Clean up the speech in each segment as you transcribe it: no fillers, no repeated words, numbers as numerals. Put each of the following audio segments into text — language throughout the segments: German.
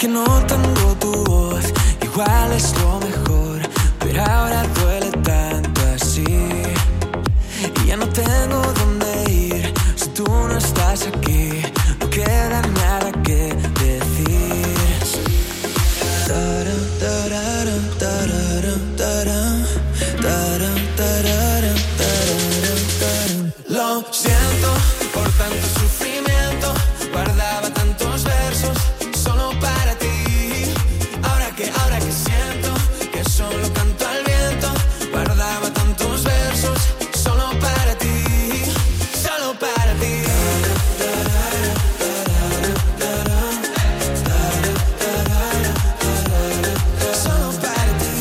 que no tengo tu voz, igual es lo mejor, pero ahora duele tanto así. Y ya no tengo dónde ir, si tú no estás aquí, no queda nada que decir. Lo siento por tanto sufrimiento, guardaba tantos versos solo para ti. Ahora que siento que solo canto al viento, guardaba tantos versos solo para ti, solo para ti. Solo para ti.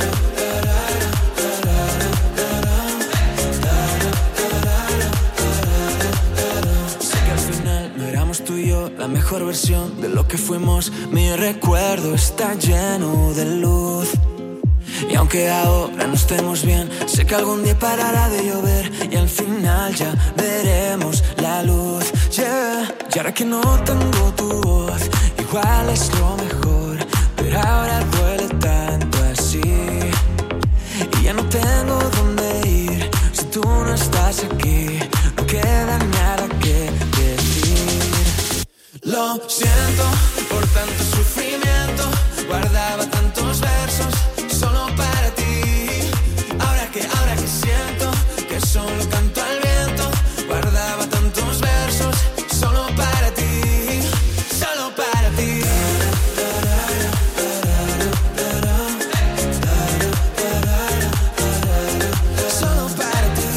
Sé que al final no éramos tú y yo la mejor versión de lo que fuimos. Mi recuerdo está lleno de luz. Y aunque ahora no estemos bien, sé que algún día parará de llover y al final ya veremos la luz, yeah. Y ahora que no tengo tu voz, igual es lo mejor, pero ahora duele tanto así. Y ya no tengo dónde ir, si tú no estás aquí, no queda nada que decir. Lo siento por tanto sufrimiento, guardaba tantos versos solo para ti. Ahora que siento que solo canto al viento, guardaba tantos versos solo para ti, solo para ti. Solo para ti.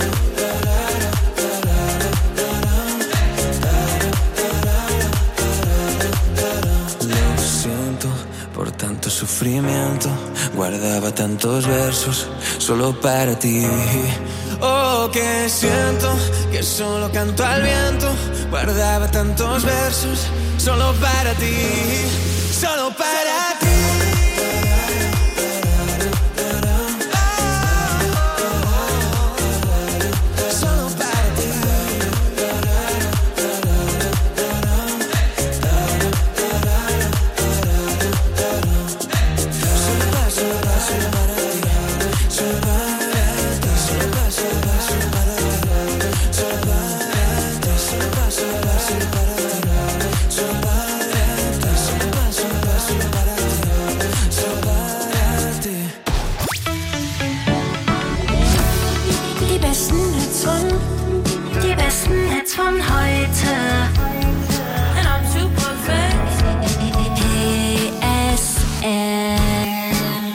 Lo siento por tanto sufrimiento, guardaba tantos versos solo para ti. Oh, que siento que solo canto al viento, guardaba tantos versos solo para ti, solo para ti. Von heute. And I'm too perfect. PSL.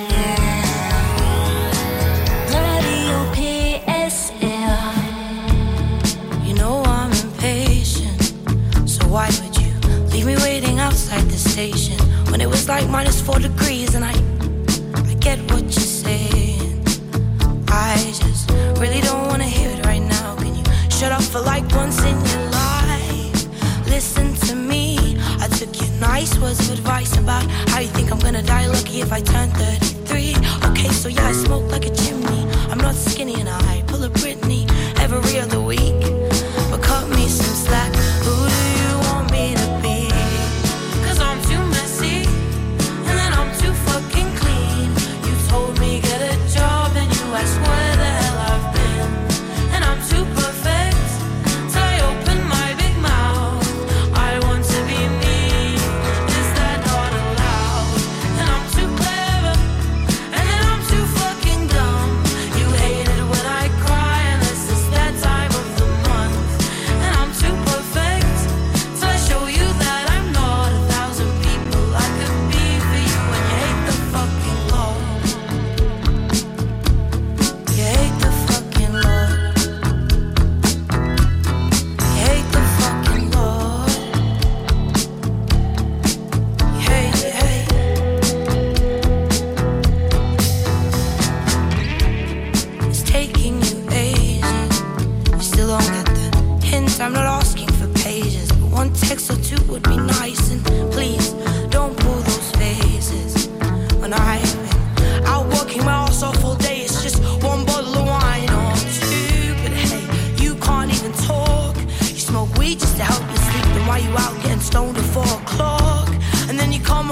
Radio PSL. You know I'm impatient, so why would you leave me waiting outside the station when it was like -4 degrees? And I get what you're saying. I just really don't wanna hear it right now. Can you shut up for like once in your life? Listen to me. I took your nice words of advice about how you think I'm gonna die lucky if I turn 33. Okay, so yeah, I smoke like a chimney. I'm not skinny and I pull a Britney every other week. But cut me some slack. Who do you want me to be? 'Cause I'm too messy and then I'm too fucking clean. You told me get a job and you asked where the hell I've been. And I'm too perfect till I open my big mouth. I want to be me, is that not allowed? And I'm too clever and then I'm too fucking dumb. You hate it when I cry unless it's that time of the month. And I'm too perfect till I show you that I'm not 1,000 people I could be for you. And you hate the fucking law. You hate the fucking law. You hate the fucking law. You hate, you hate. It's taking you ages. You still don't get the hint. I'm not asking for pages, but one text or two would be nice. And please don't pull those faces when I've been out working my ass off all day. It's just one bottle of wine or two. But hey, you can't even talk. You smoke weed just to help you sleep. Then why you out getting stoned at 4 o'clock? And then you come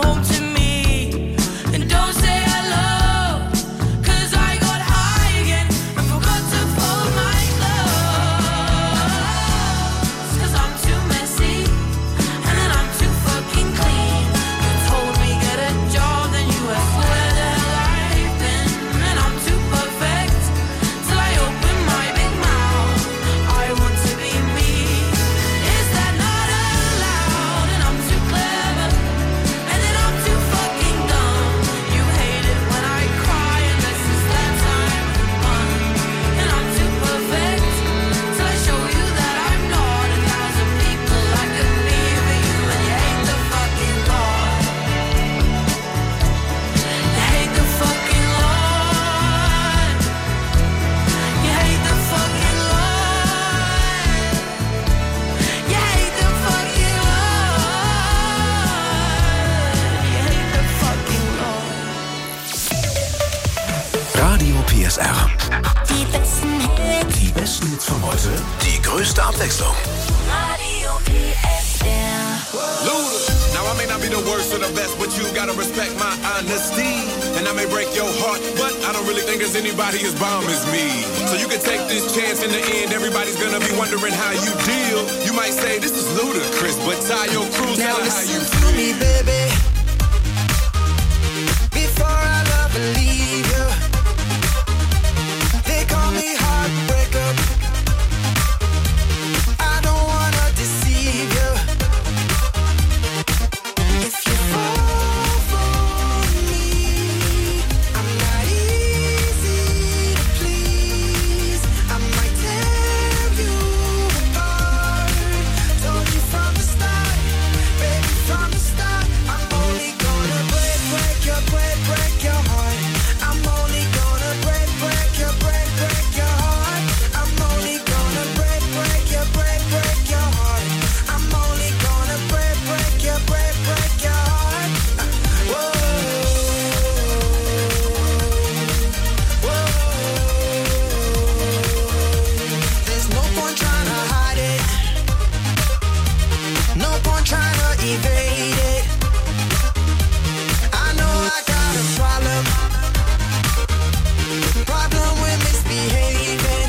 PSR. Die besten Hits. Die besten Hits von heute. Die größte Abwechslung. Radio PSR. Luda. Now I may not be the worst or the best, but you gotta respect my honesty. And I may break your heart, but I don't really think there's anybody as bomb as me. So you can take this chance. In the end, everybody's gonna be wondering how you deal. You might say this is ludicrous, but tie your cruise. Tell her how you feel. Me, baby. Before I love and leave you, they call me heartbreaker. I don't wanna deceive you. If you fall for me, I'm not easy to please. I might tear you apart. Told you from the start, baby, from the start. I'm only gonna break your heart. I'm only gonna break your heart. I'm only gonna break your heart. I'm only gonna break your heart. Whoa, whoa. There's no point trying to hide it. No point trying to evade it. I know I got a problem with misbehaving.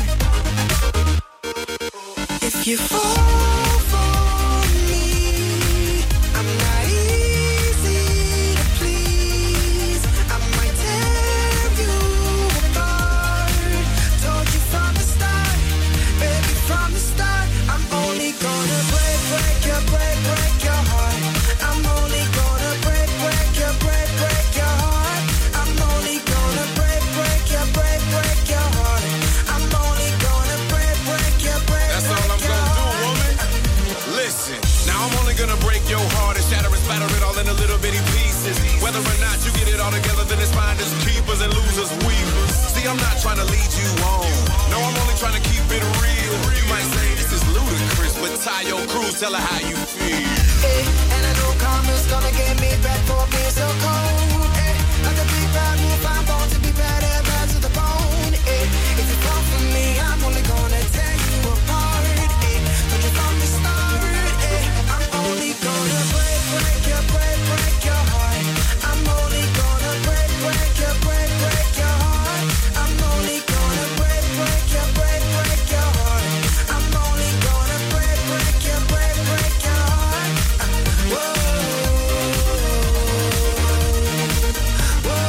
If you fall for me, I'm not easy to please. I might tear you apart. Told you from the start, baby, from the start. I'm only gonna break your heart. I'm only gonna break your heart. I'm only gonna break your heart. I'm only gonna break your That's all I'm gonna do, woman. Listen, now I'm only gonna break your heart and shatter and splatter it all into little bitty pieces. Whether or not you get it all together, then it's finders, keepers, and losers, weavers. See, I'm not trying to lead you on. No, I'm only trying to keep it real. You might say this is ludicrous, but tie your cruise, tell her how you feel. Hey, and I know karma's gonna get me back for being so cold. Hey, like a big bad wolf, I'm born to be bad and bad to the bone. Hey, if you fall for me, I'm only gonna tear you apart. Hey, told you from the start. Hey, I'm only gonna break your heart. I'm only gonna break your heart. I'm only gonna break your heart. I'm only gonna break your heart. Whoa, whoa,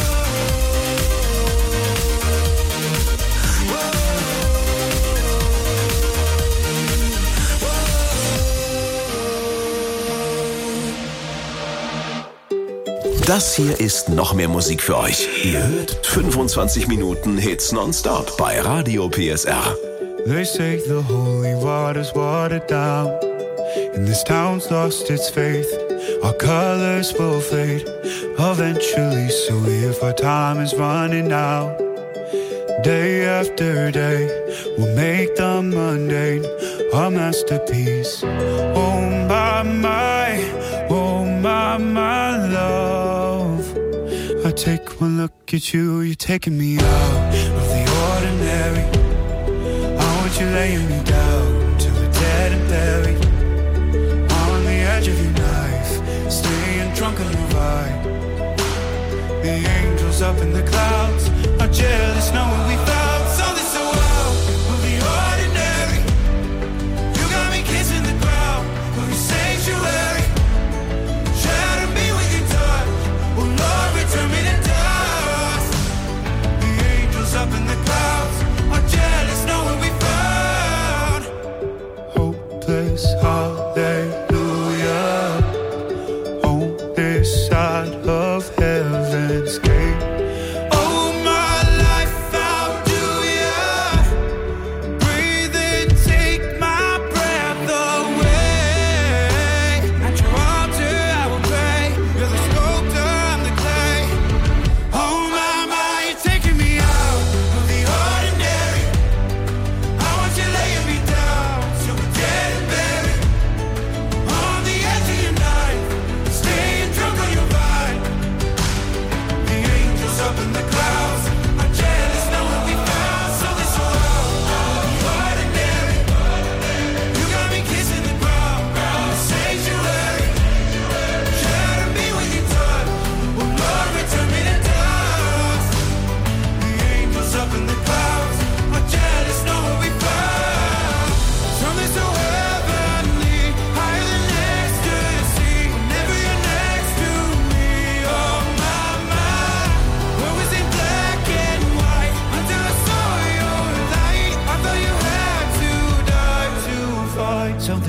Das hier ist noch mehr Musik für euch. Ihr hört 25 Minuten Hits nonstop bei Radio PSR. They say the holy water's watered down, and this town's lost its faith. Our colors will fade eventually, so if our time is running out, day after day, we'll make the mundane our masterpiece. Oh my love, I take one look at you, you're taking me out of the ordinary. I want you laying me down till we're dead and buried, on the edge of your knife, staying drunk on your vibe. The angels up in the clouds are jealous knowing we found something so wild of the ordinary. You got me kissing the ground of your sanctuary. Shatter me with your touch, oh Lord, return me to dust. The angels up in the clouds are jealous knowing we found hopeless hallelujah on this side of heaven's gate. Oh, my life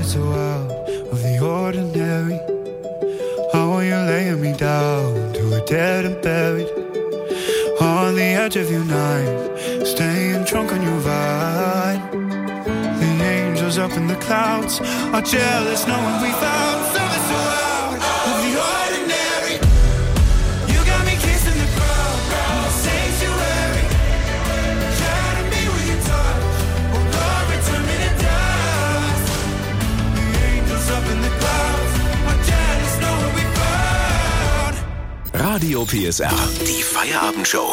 so out of the ordinary. How are you laying me down to a dead and buried on the edge of your knife, staying drunk on your vine. The angels up in the clouds are jealous knowing we found something so out of the ordinary. You got me kissing the ground in the sanctuary, trying to be with your touch. Oh Lord, return me to dust. The angels up in the clouds are jealous knowing we found. Radio PSR, die Feierabendshow.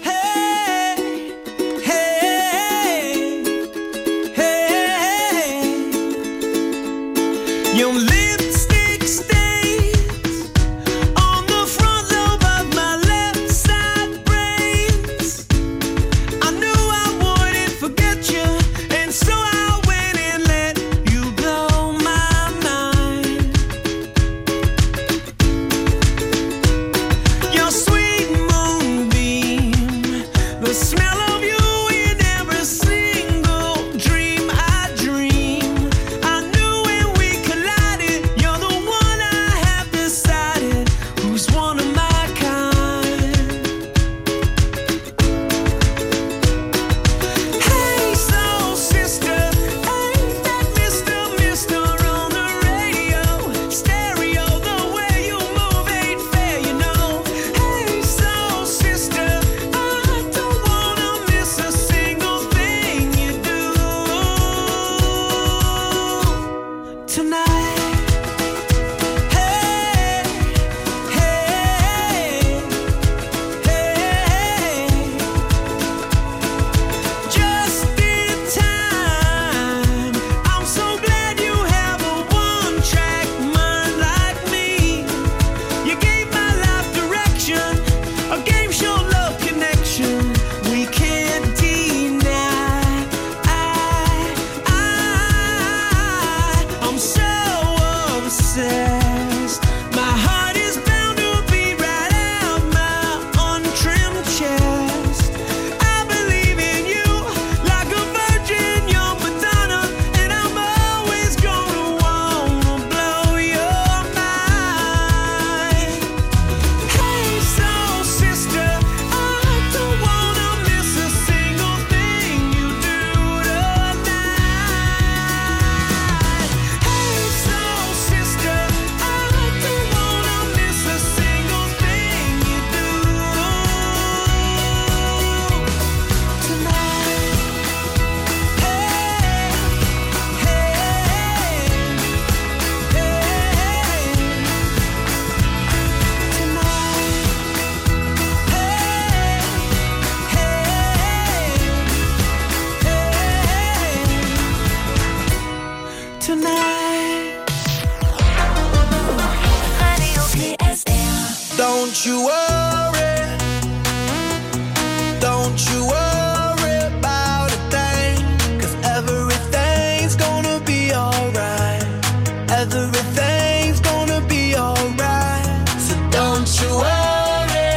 Your lipstick stains on the front lobe of my left side brains. I knew I wouldn't forget you, and so I went and let you blow my mind. Your sweet moonbeam, the smell of you in every single dream I dream. I knew when we collided, you're the one I have decided who's one of my kind. Hey, soul sister, ain't that Mr. on the radio? Stereo, the way you move ain't fair, you know. Hey, soul sister, I don't wanna miss a single thing you do tonight. Hey, hey, hey, just in time. I'm so glad you have a one-track mind like me. You gave my life direction, a game show love connection we can't deny. I'm so obsessed. My heart is bound to beat right out my untrimmed chest. I believe in you like a virgin, you're Madonna, and I'm always gonna wanna blow your mind. Hey, soul sister, I don't wanna miss a single thing you do tonight. Hey, soul sister, I don't wanna miss a single thing you do tonight. Hey, tonight. Radio PSR. Don't you worry, don't you worry about a thing, 'cause everything's gonna be alright. Everything's gonna be alright. So don't you worry,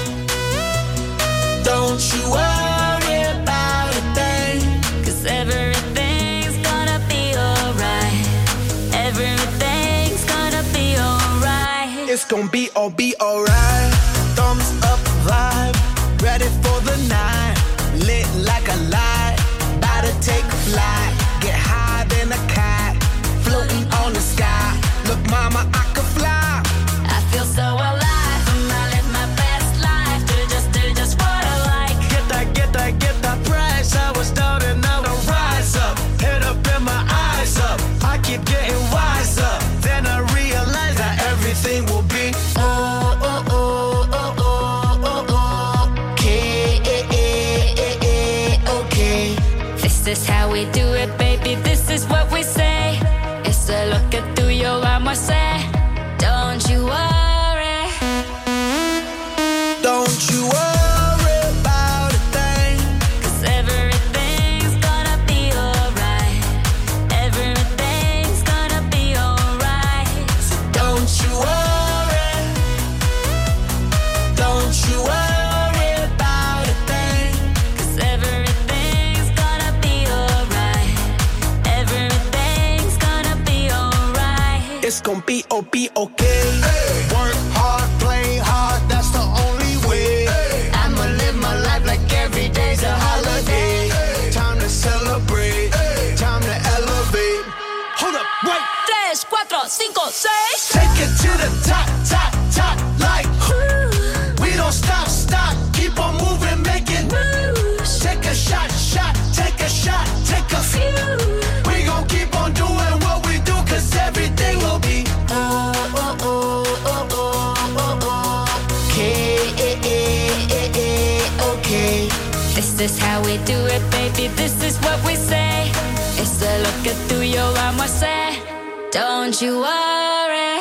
don't you worry about a thing. 'Cause everything's gonna be alright. Everything's gonna be alright. It's gonna be alright. Thumbs up vibe, ready for the night. Lit like a light, about to take a flight. Get high than a cat, floating on the sky. Look, mama, I could fly. I feel so alive. I live my best life. Do just what I like. Get that price. I was down and now I rise up. Head up and my eyes up. I keep getting wiser. Then I realize that everything will be okay. This is how we do it, baby. This is what we say. It's a look at through your arm, I say. Don't you worry. Don't you worry about a thing. 'Cause everything's gonna be alright. Everything's gonna be alright. So don't you worry. Don't you worry about a thing. 'Cause everything's gonna be alright. Everything's gonna be alright. it's gon' be okay. Work hard, play hard, that's the only way. I'ma live my life like every day's a holiday. Time to celebrate, time to elevate. Hold up, wait. 3, 4, 5, 6. Take it to the top, top, top, like we don't stop, stop, keep on moving, making moves. Take a shot, shot, take a shot, take a few. We gon' keep on doing what we do, cause everything will be okay. This is how we do it, baby, this is what we say. It's a look at through your arm, I say. Don't you worry.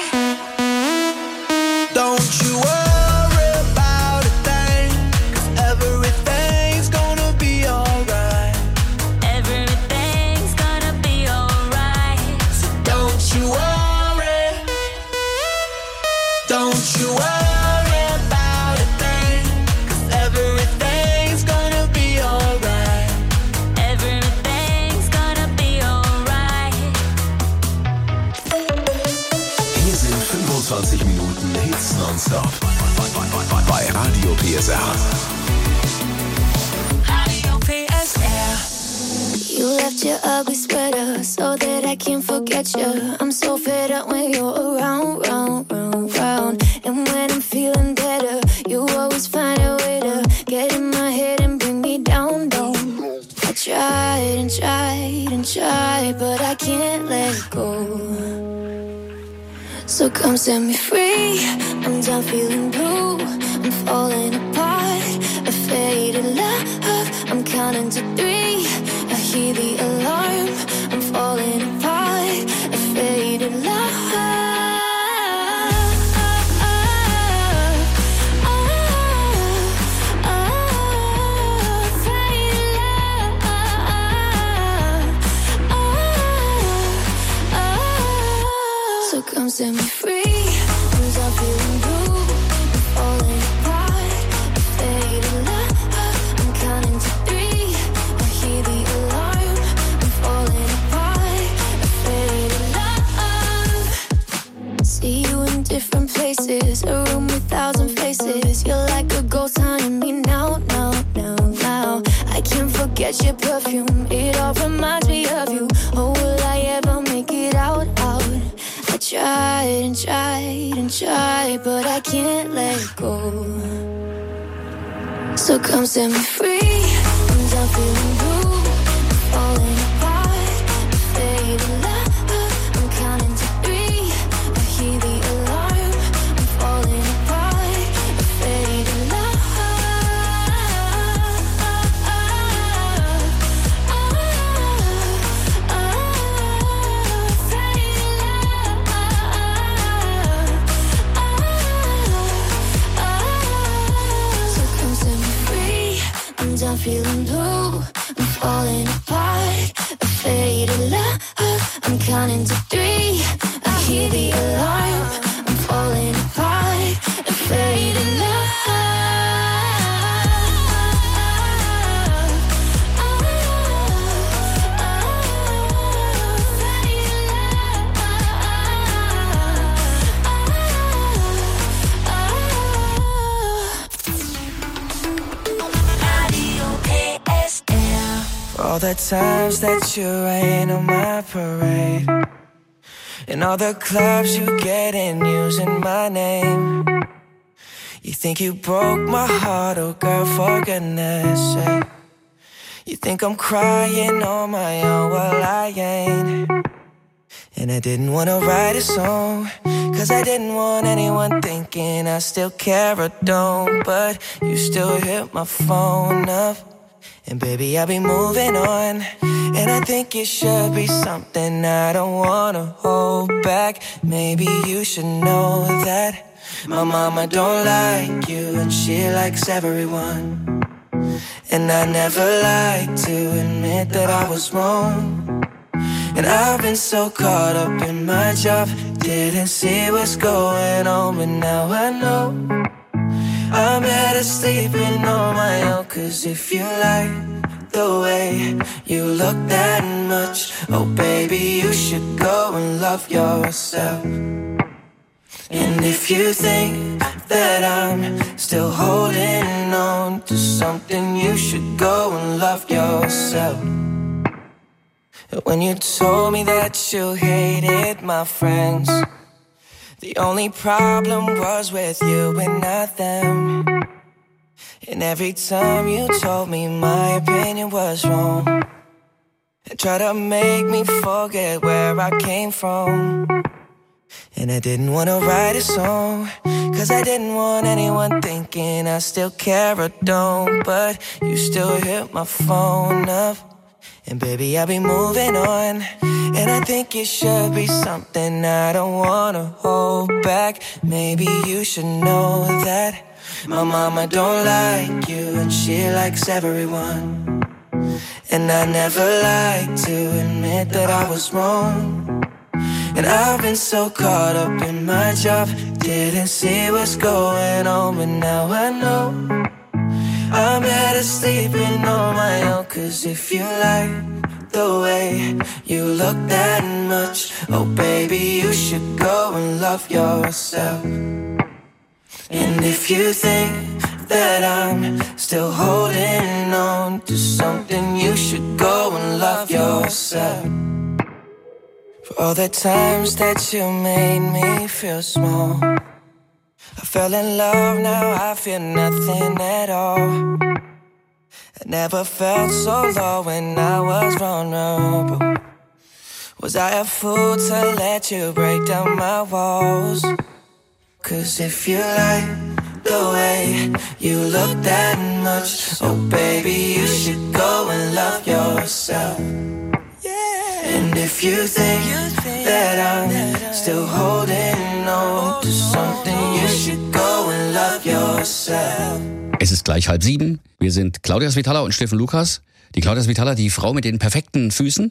Don't you worry about a thing, cause everything's gonna be alright. Everything's gonna be alright. So don't you worry. Don't you worry about a thing, cause everything's gonna be alright. Everything's gonna be alright. Hier sind 25 Minuten Hits nonstop bei Radio PSR. Radio PSR. You left your ugly sweater so that I can't forget you. I'm so fed up when you're around, round, round, round. And when I'm feeling better, you always find a way to get in my head and bring me down, down. I tried and tried and tried, but I can't let go. So come set me free. I'm done feeling blue. I'm falling apart. A faded love. I'm counting to 3. I hear the alarm. I'm falling apart. A faded love. So come set me free. I'm done feeling blue. I'm falling apart. A faded love. I'm counting to 3. I hear the alarm. I'm falling apart. A faded love. See you in different places. A room with 1,000 faces. You're like a ghost haunting me now, now, now, now. I can't forget your perfume. It all reminds me of you. Oh, will I ever make it out, out? I tried and tried and tried, but I can't let go. So come set me free. I'm done feeling blue. I'm falling apart. A faded love. I'm counting to 3. I hear the alarm. I'm falling apart. A faded love. I'm done feeling blue. I'm falling apart. A faded love. I'm counting to 3. I hear the alarm. I'm falling apart. A faded love. All the times that you rain on my parade, and all the clubs you get in using my name. You think you broke my heart, oh girl, for goodness sake. You think I'm crying on my own, well I ain't. And I didn't wanna write a song, cause I didn't want anyone thinking I still care or don't. But you still hit my phone up, and baby, I'll be moving on. And I think it should be something I don't wanna hold back. Maybe you should know that my mama don't like you, and she likes everyone. And I never like to admit that I was wrong. And I've been so caught up in my job, didn't see what's going on, but now I know I'm better sleeping on my own. Cause if you like the way you look that much. Oh baby, you should go and love yourself. And if you think that I'm still holding on to something, you should go and love yourself. When you told me that you hated my friends, the only problem was with you and not them. And every time you told me my opinion was wrong, and tried to make me forget where I came from. And I didn't want to write a song, cause I didn't want anyone thinking I still care or don't. But you still hit my phone up, and baby, I'll be moving on. And I think it should be something I don't wanna hold back. Maybe you should know that my mama don't like you, and she likes everyone. And I never like to admit that I was wrong. And I've been so caught up in my job, didn't see what's going on, but now I know I'm better sleeping on my own. Cause if you like the way you look that much, oh baby, you should go and love yourself. And if you think that I'm still holding on to something, you should go and love yourself. For all the times that you made me feel small, I fell in love, now I feel nothing at all. I never felt so low when I was vulnerable. Was I a fool to let you break down my walls? Cause if you like the way you look that much, oh baby, you should go and love yourself. And if you think that I'm still holding on to something, you should go and love yourself. Es ist gleich 6:30. Wir sind Claudia Svitala und Steffen Lukas. Die Claudia Svitala, die Frau mit den perfekten Füßen.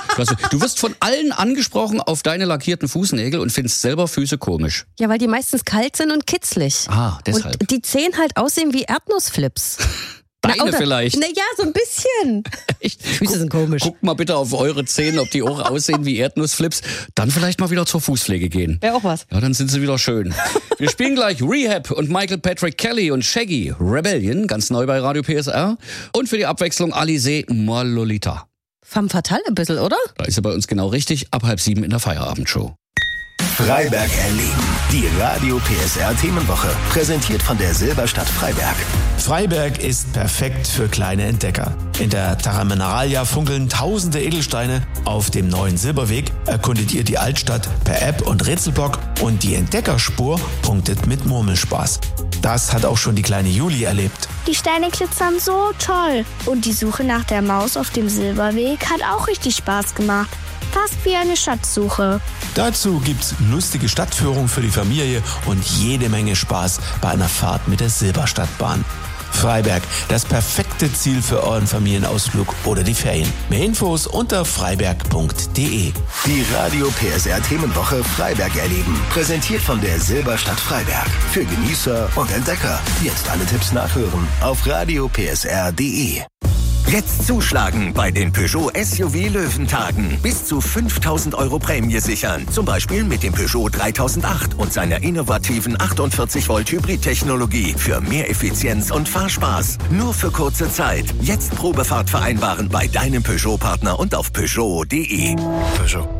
Du wirst von allen angesprochen auf deine lackierten Fußnägel und findest selber Füße komisch. Ja, weil die meistens kalt sind und kitzlig. Ah, deshalb. Und die Zehen halt aussehen wie Erdnussflips. Deine vielleicht. Ja, so ein bisschen. Echt? Füße sind komisch. Guckt mal bitte auf eure Zähne, ob die auch aussehen wie Erdnussflips. Dann vielleicht mal wieder zur Fußpflege gehen. Wäre auch was. Ja, dann sind sie wieder schön. Wir spielen gleich Rehab und Michael Patrick Kelly und Shaggy Rebellion, ganz neu bei Radio PSR. Und für die Abwechslung Alizé Moi Lolita. Femme fatale ein bisschen, oder? Da ist er bei uns genau richtig, ab 6:30 in der Feierabendshow. Freiberg erleben. Die Radio PSR Themenwoche. Präsentiert von der Silberstadt Freiberg. Freiberg ist perfekt für kleine Entdecker. In der Terra Mineralia funkeln tausende Edelsteine. Auf dem neuen Silberweg erkundet ihr die Altstadt per App und Rätselblock. Und die Entdeckerspur punktet mit Murmelspaß. Das hat auch schon die kleine Juli erlebt. Die Steine glitzern so toll. Und die Suche nach der Maus auf dem Silberweg hat auch richtig Spaß gemacht. Fast wie eine Schatzsuche. Dazu gibt's lustige Stadtführungen für die Familie und jede Menge Spaß bei einer Fahrt mit der Silberstadtbahn. Freiberg, das perfekte Ziel für euren Familienausflug oder die Ferien. Mehr Infos unter freiberg.de. Die Radio PSR Themenwoche Freiberg erleben. Präsentiert von der Silberstadt Freiberg. Für Genießer und Entdecker. Jetzt alle Tipps nachhören auf radiopsr.de. Jetzt zuschlagen bei den Peugeot SUV Löwentagen. Bis zu 5.000 € Prämie sichern. Zum Beispiel mit dem Peugeot 3008 und seiner innovativen 48 Volt Hybrid-Technologie für mehr Effizienz und Fahrspaß. Nur für kurze Zeit. Jetzt Probefahrt vereinbaren bei deinem Peugeot-Partner und auf Peugeot.de. Peugeot.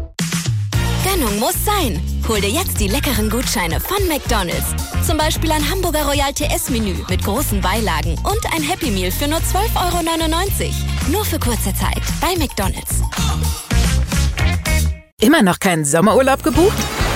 Gönnung muss sein. Hol dir jetzt die leckeren Gutscheine von McDonald's. Zum Beispiel ein Hamburger Royal TS-Menü mit großen Beilagen und ein Happy Meal für nur 12,99 €. Nur für kurze Zeit bei McDonald's. Immer noch keinen Sommerurlaub gebucht?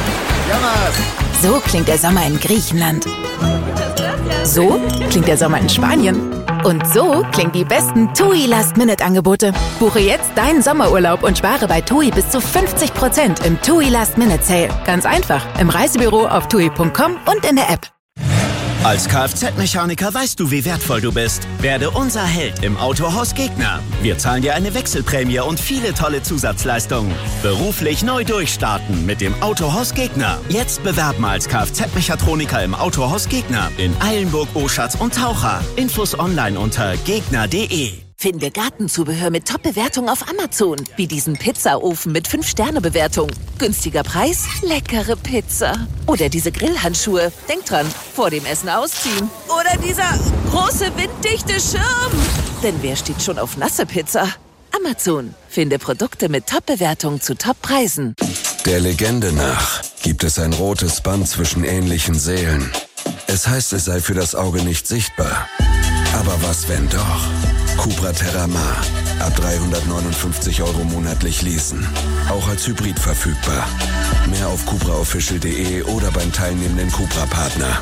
So klingt der Sommer in Griechenland. So klingt der Sommer in Spanien. Und so klingen die besten TUI Last-Minute-Angebote. Buche jetzt deinen Sommerurlaub und spare bei TUI bis zu 50% im TUI Last-Minute-Sale. Ganz einfach, im Reisebüro auf TUI.com und in der App. Als Kfz-Mechaniker weißt du, wie wertvoll du bist. Werde unser Held im Autohaus Gegner. Wir zahlen dir eine Wechselprämie und viele tolle Zusatzleistungen. Beruflich neu durchstarten mit dem Autohaus Gegner. Jetzt bewerben als Kfz-Mechatroniker im Autohaus Gegner in Eilenburg, Oschatz und Taucher. Infos online unter gegner.de. Finde Gartenzubehör mit Top-Bewertung auf Amazon. Wie diesen Pizzaofen mit 5-Sterne-Bewertung. Günstiger Preis, leckere Pizza. Oder diese Grillhandschuhe. Denk dran, vor dem Essen ausziehen. Oder dieser große winddichte Schirm. Denn wer steht schon auf nasse Pizza? Amazon. Finde Produkte mit Top-Bewertung zu Top-Preisen. Der Legende nach gibt es ein rotes Band zwischen ähnlichen Seelen. Es heißt, es sei für das Auge nicht sichtbar. Aber was, wenn doch? Cupra Terramar. Ab 359 € monatlich leasen. Auch als Hybrid verfügbar. Mehr auf cupraofficial.de oder beim teilnehmenden Cupra-Partner.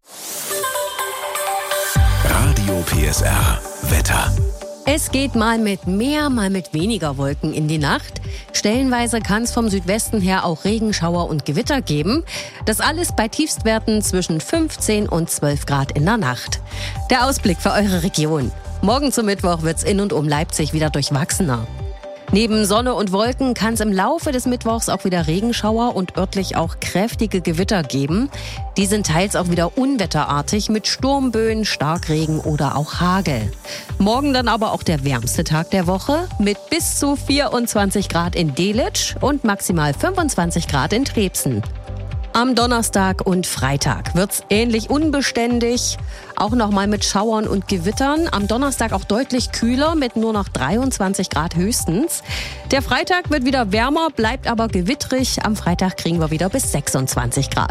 Radio PSR Wetter. Es geht mal mit mehr, mal mit weniger Wolken in die Nacht. Stellenweise kann es vom Südwesten her auch Regenschauer und Gewitter geben. Das alles bei Tiefstwerten zwischen 15 und 12 Grad in der Nacht. Der Ausblick für eure Region. Morgen zum Mittwoch wird's in und um Leipzig wieder durchwachsener. Neben Sonne und Wolken kann es im Laufe des Mittwochs auch wieder Regenschauer und örtlich auch kräftige Gewitter geben. Die sind teils auch wieder unwetterartig mit Sturmböen, Starkregen oder auch Hagel. Morgen dann aber auch der wärmste Tag der Woche mit bis zu 24 Grad in Delitzsch und maximal 25 Grad in Trebsen. Am Donnerstag und Freitag wird's ähnlich unbeständig, auch nochmal mit Schauern und Gewittern. Am Donnerstag auch deutlich kühler mit nur noch 23 Grad höchstens. Der Freitag wird wieder wärmer, bleibt aber gewittrig. Am Freitag kriegen wir wieder bis 26 Grad.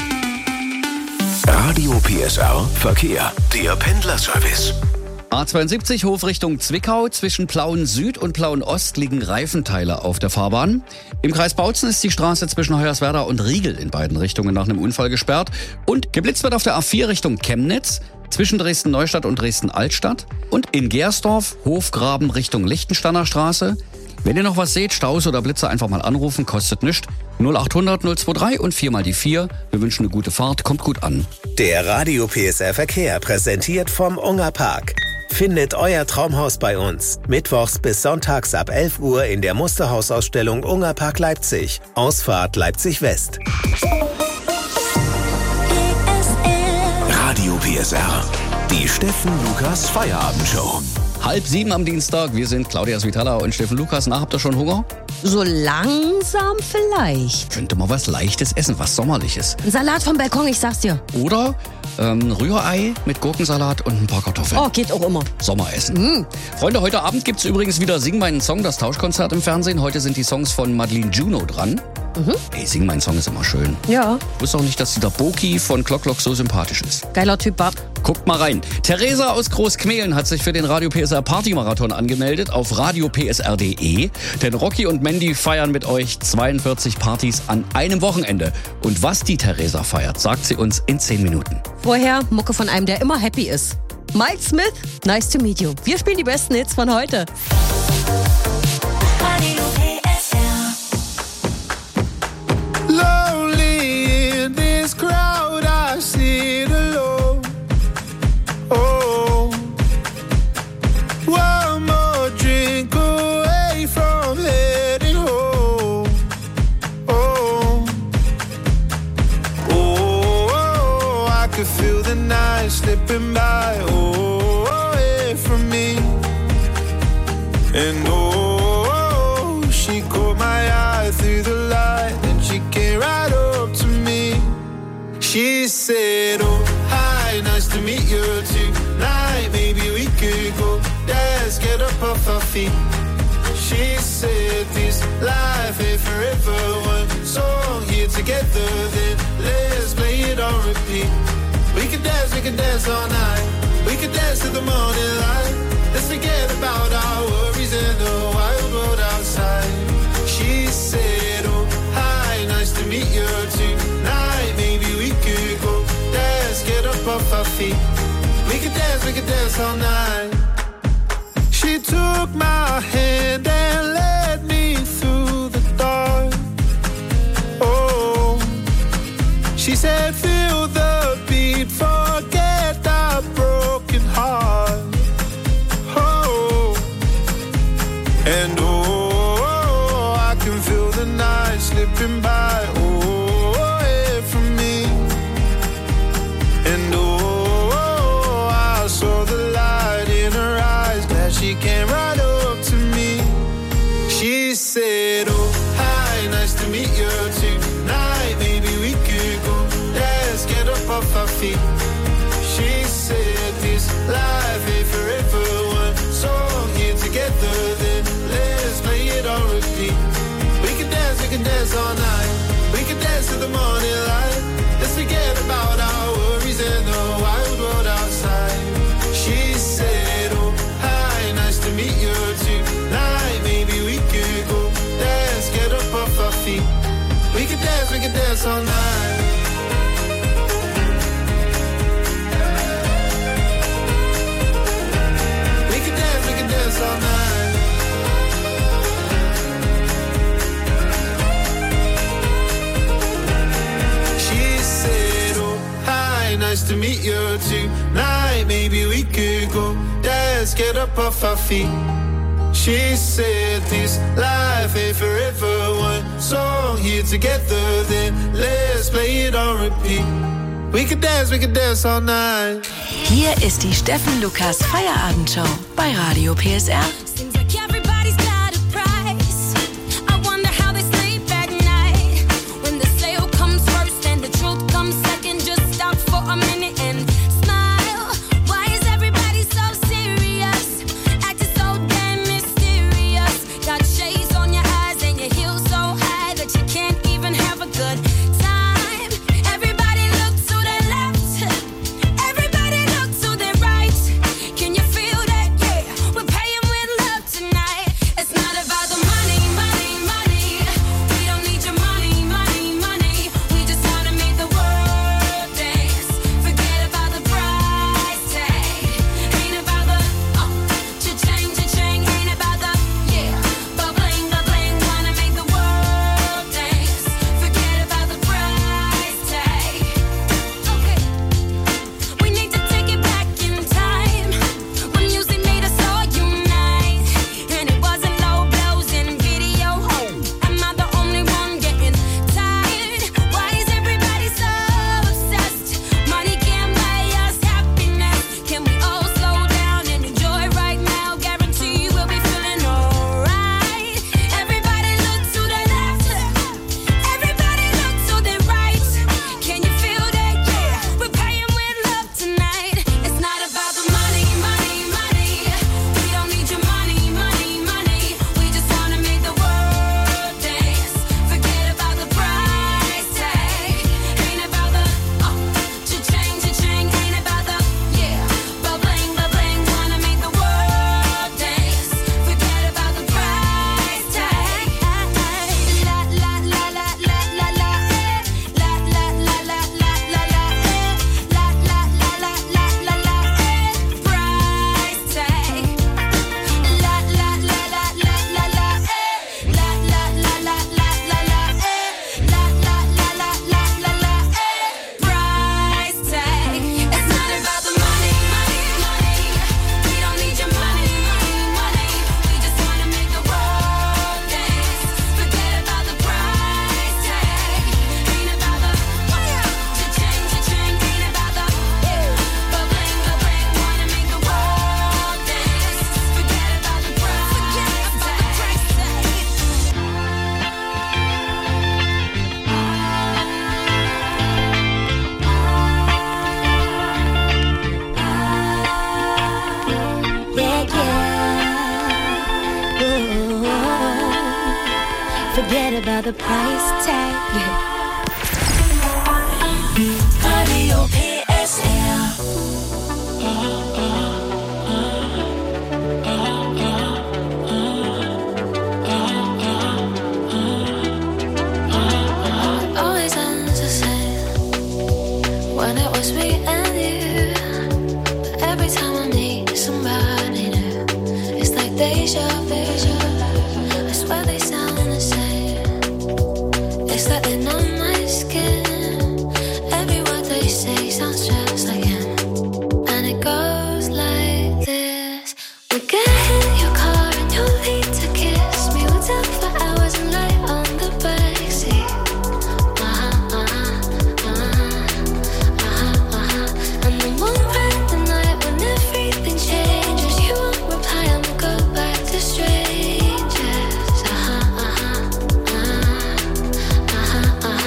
Radio PSR Verkehr. Der Pendlerservice. A72 Hof Richtung Zwickau. Zwischen Plauen Süd und Plauen Ost liegen Reifenteile auf der Fahrbahn. Im Kreis Bautzen ist die Straße zwischen Hoyerswerda und Riegel in beiden Richtungen nach einem Unfall gesperrt. Und geblitzt wird auf der A4 Richtung Chemnitz zwischen Dresden-Neustadt und Dresden-Altstadt. Und in Gersdorf Hofgraben Richtung Lichtensteiner Straße. Wenn ihr noch was seht, Staus oder Blitze, einfach mal anrufen, kostet nichts. 0800 023 und 4 mal die 4. Wir wünschen eine gute Fahrt, kommt gut an. Der Radio PSR Verkehr präsentiert vom Unger Park. Findet euer Traumhaus bei uns. Mittwochs bis sonntags ab 11 Uhr in der Musterhausausstellung Unger Park Leipzig. Ausfahrt Leipzig West. Radio PSR. Die Steffen Lukas Feierabendshow. 6:30 am Dienstag. Wir sind Claudia Svitala und Steffen Lukas. Na, habt ihr schon Hunger? So langsam vielleicht. Könnte mal was Leichtes essen, was Sommerliches. Ein Salat vom Balkon, ich sag's dir. Oder Rührei mit Gurkensalat und ein paar Kartoffeln. Oh, geht auch immer. Sommeressen. Freunde, heute Abend gibt's übrigens wieder Sing meinen Song, das Tauschkonzert im Fernsehen. Heute sind die Songs von Madeleine Juno dran. Ey, Sing meinen Song ist immer schön. Ja. Ich wusste auch nicht, dass dieser Boki von Klock so sympathisch ist. Geiler Typ, Bab. Guckt mal rein. Theresa aus Großkmehlen hat sich für den Radio PSR Partymarathon angemeldet auf radiopsr.de. Denn Rocky und Mandy feiern mit euch 42 Partys an einem Wochenende. Und was die Theresa feiert, sagt sie uns in 10 Minuten. Vorher Mucke von einem, der immer happy ist. Mike Smith, nice to meet you. Wir spielen die besten Hits von heute. Lonely in this crowd, I sit alone. Oh, one more drink away from heading home. Oh, oh, I could feel the night slipping by. Oh, away from me, and oh, she caught my eye through the light. She came right up to me. She said, oh, hi, nice to meet you tonight. Maybe we could go dance, get up off our feet. She said, this life ain't forever. One song here together, then let's play it on repeat. We could dance all night. We could dance to the morning light. Let's forget about our worries and the wild world outside. She said, oh, hi, nice to meet you tonight. Maybe we could go dance, get up off our feet. We could dance all night. She took my hand and led me through the dark. Oh, she said, feel the beat, forget the broken heart. Oh, and oh, I can feel the night slipping by, oh, away from me. And oh, I saw the light in her eyes, glad she came right we could dance all night. We could dance all night. She said, oh, hi, nice to meet you tonight. Maybe we could go dance, get up off our feet. She said this life ain't forever. One song here together, then let's play it on repeat. We could dance all night. Hier ist die Steffen Lukas Feierabendshow bei Radio PSR. Forget about the price tag. Radio PSR. Always ends the same when it was me and you. But every time I need somebody new, it's like deja vu. I swear they sound the same. It's like they're on my skin. Every word they say sounds just like him. And it goes like this: we get in your car and you need to kiss me. We'll talk for hours and lie on the backseat. And then one random night when everything changes, you won't reply and we'll go back to strangers.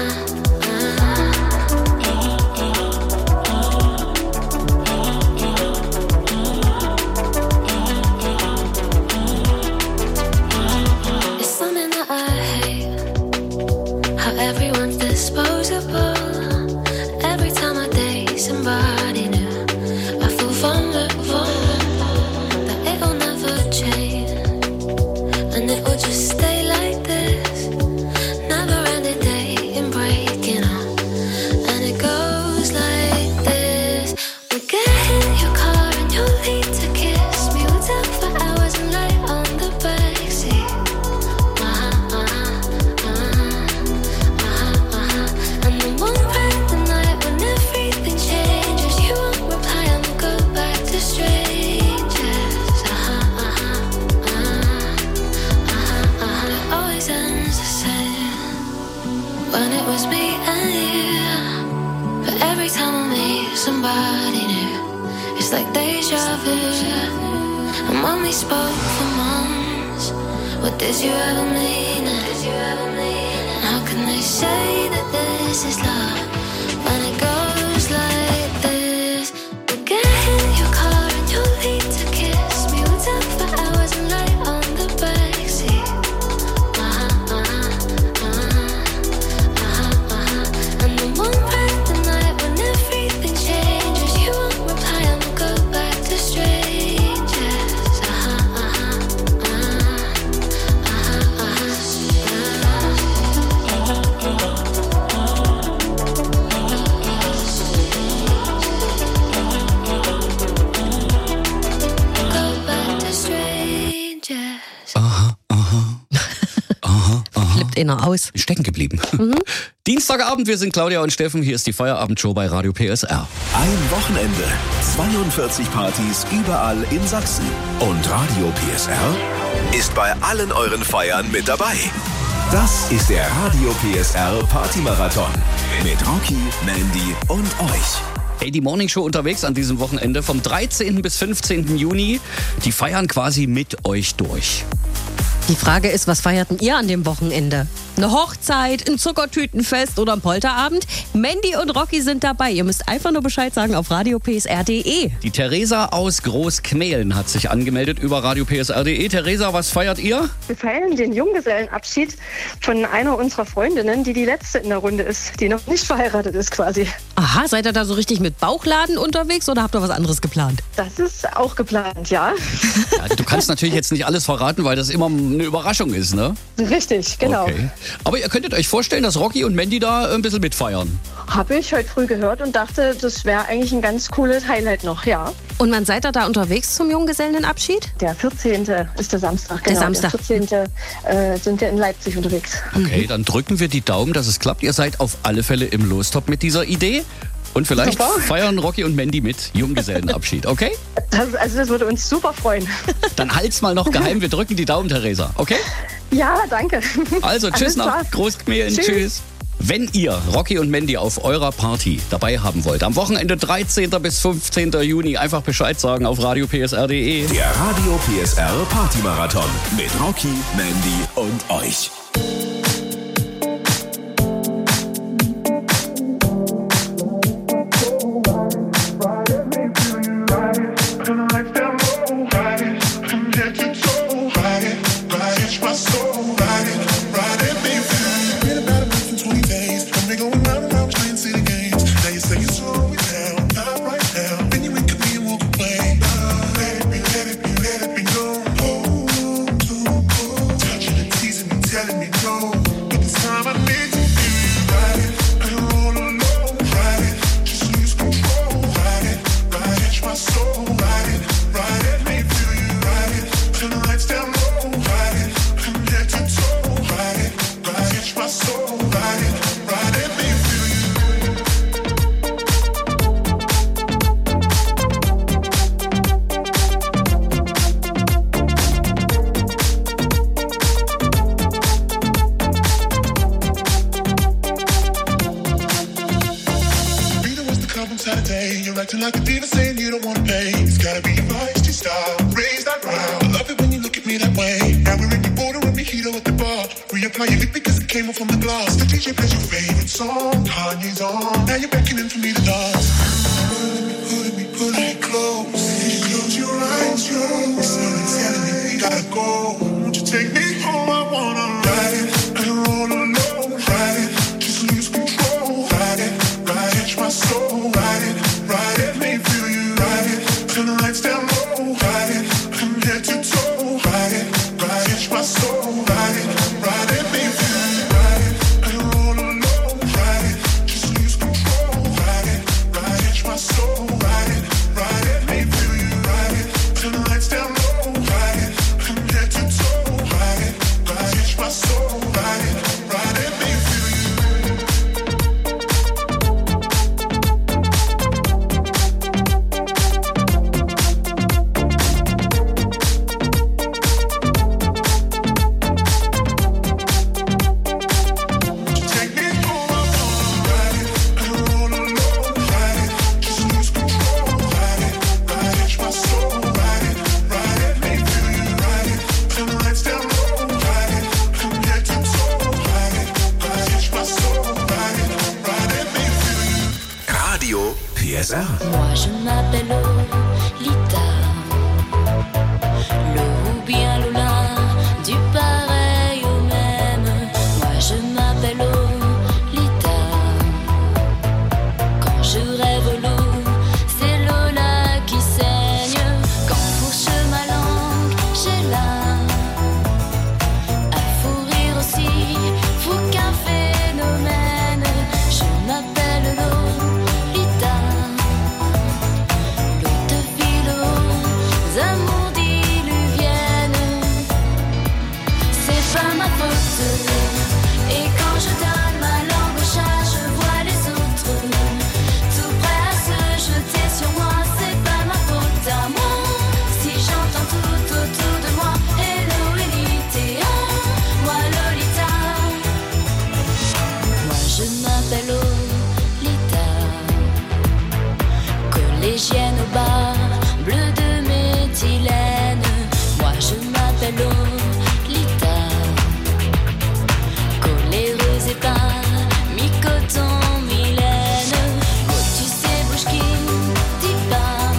when it was me and you. But every time I meet somebody new, it's like deja vu. And when we spoke for months, what did you ever mean it? And how can they say that this is love when it goes like this? We'll get in your car and you'll need to kiss me. We'll talk for hours and lie on the backseat. And then one random night when everything changes, you won't reply and we'll go back to strangers. Go back to strangers. Flippt einer aus. Stecken geblieben. Dienstagabend, wir sind Claudia und Steffen. Hier ist die Feierabendshow bei Radio PSR. Ein Wochenende, 42 Partys überall in Sachsen. Und Radio PSR ist bei allen euren Feiern mit dabei. Das ist der Radio PSR Partymarathon mit Rocky, Mandy und euch. Hey, die Morningshow unterwegs an diesem Wochenende vom 13. bis 15. Juni. Die feiern quasi mit euch durch. Die Frage ist, was feierten ihr an dem Wochenende? Eine Hochzeit, ein Zuckertütenfest oder ein Polterabend? Mandy und Rocky sind dabei. Ihr müsst einfach nur Bescheid sagen auf radiopsr.de. Die Theresa aus Großkmehlen hat sich angemeldet über radiopsr.de. Theresa, was feiert ihr? Wir feiern den Junggesellenabschied von einer unserer Freundinnen, die letzte in der Runde ist, die noch nicht verheiratet ist quasi. Aha, seid ihr da so richtig mit Bauchladen unterwegs oder habt ihr was anderes geplant? Das ist auch geplant, ja. Ja, du kannst natürlich jetzt nicht alles verraten, weil das immer eine Überraschung ist, ne? Richtig, genau. Okay. Aber ihr könntet euch vorstellen, dass Rocky und Mandy da ein bisschen mitfeiern. Habe ich heute früh gehört und dachte, das wäre eigentlich ein ganz cooles Highlight noch, ja. Und wann seid ihr da unterwegs zum Junggesellenabschied? Der 14. ist der Samstag, genau. Der Samstag. Der 14. Sind wir in Leipzig unterwegs. Okay, dann drücken wir die Daumen, dass es klappt. Ihr seid auf alle Fälle im Lostop mit dieser Idee. Und vielleicht Super. feiern Rocky und Mandy mit Junggesellenabschied, okay? Das würde uns super freuen. Dann halt's mal noch geheim. Wir drücken die Daumen, Theresa, okay? Ja, danke. Also, tschüss nach Großkmehlen. Tschüss. Wenn ihr Rocky und Mandy auf eurer Party dabei haben wollt, am Wochenende 13. bis 15. Juni, einfach Bescheid sagen auf radiopsr.de. Der Radio PSR Partymarathon mit Rocky, Mandy und euch. Acting like a diva saying you don't wanna pay. It's gotta be your feisty style. Raise that ground. I love it when you look at me that way. Now we're in the border and mojito at the bar. Reapply your lip because it came off from the glass. The DJ plays your favorite song. Kanye's on. Now you're beckoning for me to dance. Pull me close. Close your eyes, you're telling me we gotta go. Won't you take me home? I wanna ride it and roll alone. Ride it, just lose control. Ride it, catch my soul. Ride it, make me feel you. Ride it, turn the lights down low. Ride it, from head to toe. Ride it, catch my soul. Ride it, make me feel you. Ride it and roll alone. Ride it, just lose control. Ride it, catch my PSR. Moi je m'appelle Lolita, le ou bien Lola, du pareil au même. Moi je m'appelle Lolita, quand je rêve l'eau, c'est Lola qui saigne. Quand fourche ma langue, j'ai là à fou rire aussi, fou qu'un phénomène. Je m'appelle Lolita, l'eau de philo, amours diluviennes. C'est pas ma faute. Et quand je donne ma langue au chat, je vois les autres tout prêts à se jeter sur moi. C'est pas ma faute à moi si j'entends tout autour de moi. Hello Elita, moi Lolita. Moi je m'appelle Lolita, collégienne au bar, bleu de méthylène. Moi je m'appelle Lolita, coléreuse et pas mi-coton, mi-laine. Oh tu sais bouge qui dit pas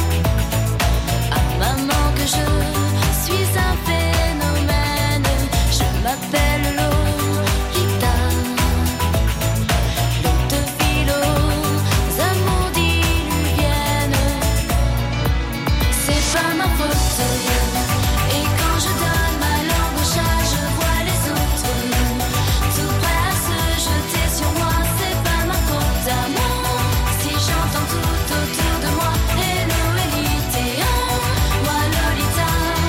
à maman que je suis un phénomène. Je m'appelle Lolita, l'eau de philo, amours diluviennes. C'est pas ma faute. Et quand je donne ma langue au chat, je vois les autres tout prêts à se jeter sur moi. C'est pas ma faute à moi si j'entends tout autour de moi. Hello Elita, moi Lolita.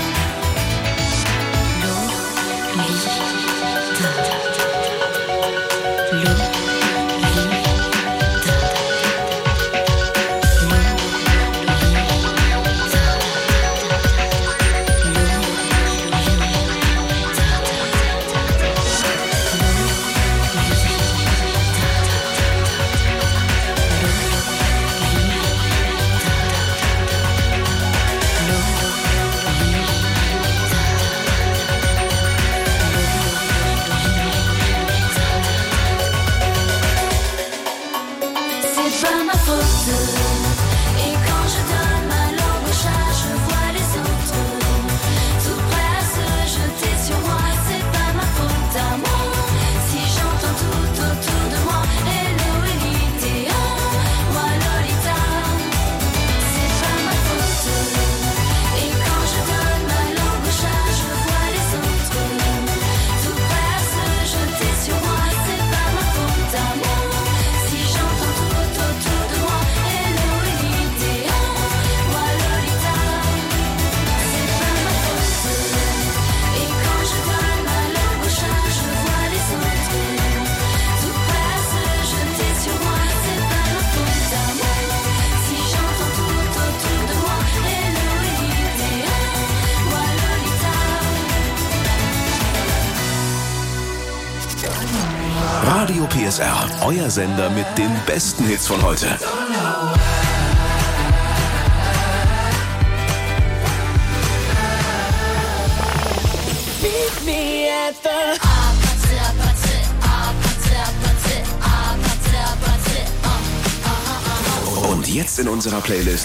C'est pas ma faute. Et quand je donne ma langue au chat, je vois les autres tout prêts à se jeter sur moi. C'est pas ma faute à moi si j'entends tout autour de moi. Hello Elita, moi Lolita. C'est pas ma faute. Et quand je donne ma langue au chat, je vois les autres tout prêts à se jeter sur moi. C'est pas ma faute à moi si j'entends tout autour de moi. Hello Elita, moi Lolita. C'est pas ma faute. Et quand je donne ma langue au chat, je vois les autres tout prêts à se jeter sur moi. C'est pas ma faute à moi si j'entends tout autour de moi. Hello Elita, moi Lolita. Radio PSR, euer Sender mit den besten Hits von heute. Meet me at the Und jetzt in unserer Playlist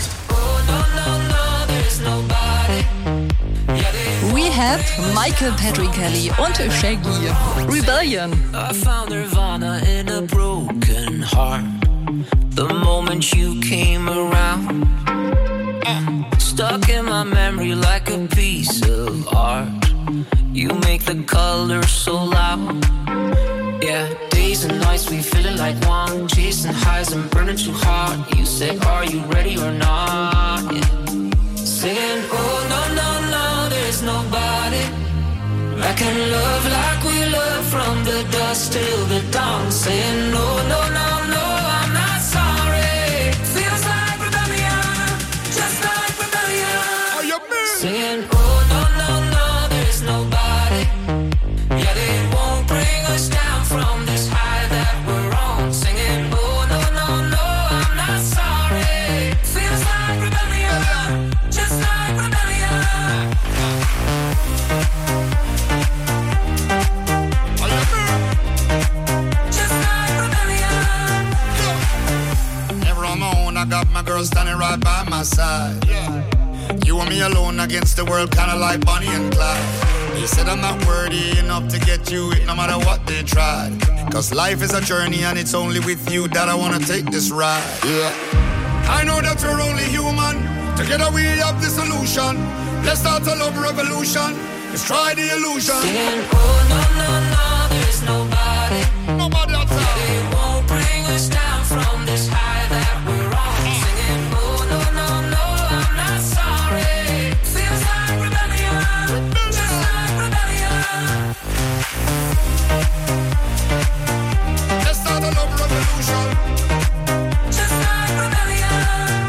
We have Michael Patrick Kelly und Shaggy, Rebellion. I found Nirvana in a broken heart. The moment you came around, stuck in my memory like a piece of art. You make the colors so loud. Yeah, days and nights we feeling like one, chasing highs and burning too hard. You say, are you ready or not? Yeah. Saying, oh no, no, no, there's nobody I can love like we love from the dusk till the dawn. Saying, no, no, no, no, I'm not sorry. Feels like rebellion, just like rebellion. Are you me? Saying, oh no, no, no, there's nobody. Yeah, they won't bring us down from this high that we're on. Singing, oh no, no, no, I'm not sorry. Feels like rebellion, just like rebellion. Just like rebellion. girl standing right by my side. You and me alone against the world, kinda like Bonnie and Clyde. They said I'm not worthy enough to get you no matter what they tried. Cause life is a journey and it's only with you that I wanna take this ride. Yeah. I know that we're only human. Together we have the solution. Let's start a love revolution. Let's try the illusion. Saying, oh, no, no, no, there's nobody. Nobody outside. They won't bring us down from this high that we're on. Singing, oh, no, no, no, I'm not sorry. Feels like rebellion, just like rebellion. Let's start a love revolution. Just like rebellion.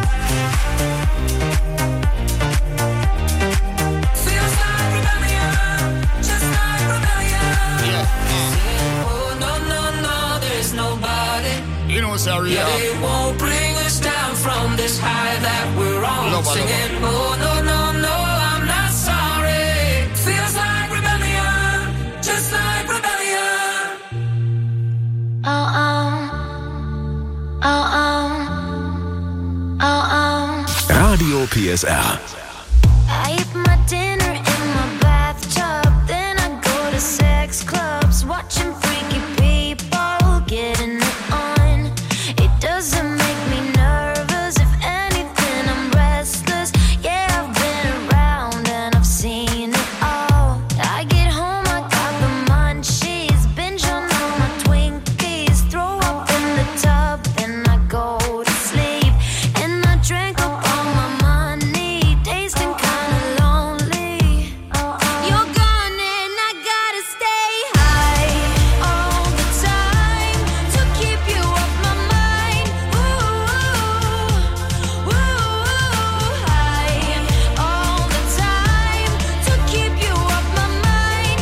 Feels like rebellion, just like rebellion. Saying, oh, no, no, no, there's nobody. You know, sorry, Yeah, they won't bring us down from this high that we're on. Nobody. Singing, oh, no, no, no, I'm not sorry. Feels like rebellion, just like rebellion. Oh, oh, oh, oh, oh. Radio PSR. I eat my dinner in my bathtub, then I go to sex clubs, watching freaky people getting it on. It doesn't make me nervous, if anything, I'm restless. Yeah, I've been around and I've seen it all. I get home, I got the munchies, binge on all my Twinkies, throw up in the tub, then I go to sleep. And I drank up all my money, tasting kinda lonely. You're gone and I gotta stay high all the time to keep you off my mind. Ooh, high all the time to keep you off my mind.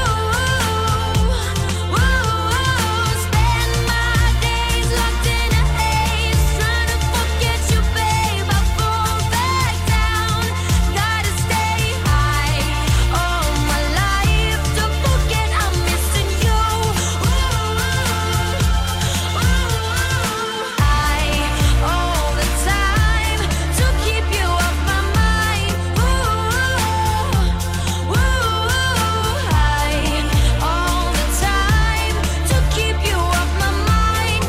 Spend my days locked in a haze, trying to forget you, babe. I fall back down, gotta stay high all my life to forget I'm missing you. High all the time to keep you off my mind. High all the time to keep you off my mind.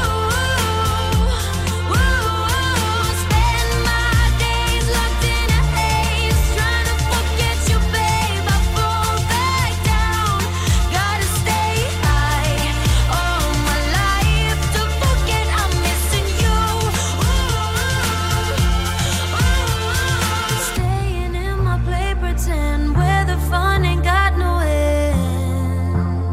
Spend my days locked in a haze, trying to forget you, babe. I fall back down, gotta stay high all my life to forget I'm missing you. Staying in my play pretend where the fun ain't got no end.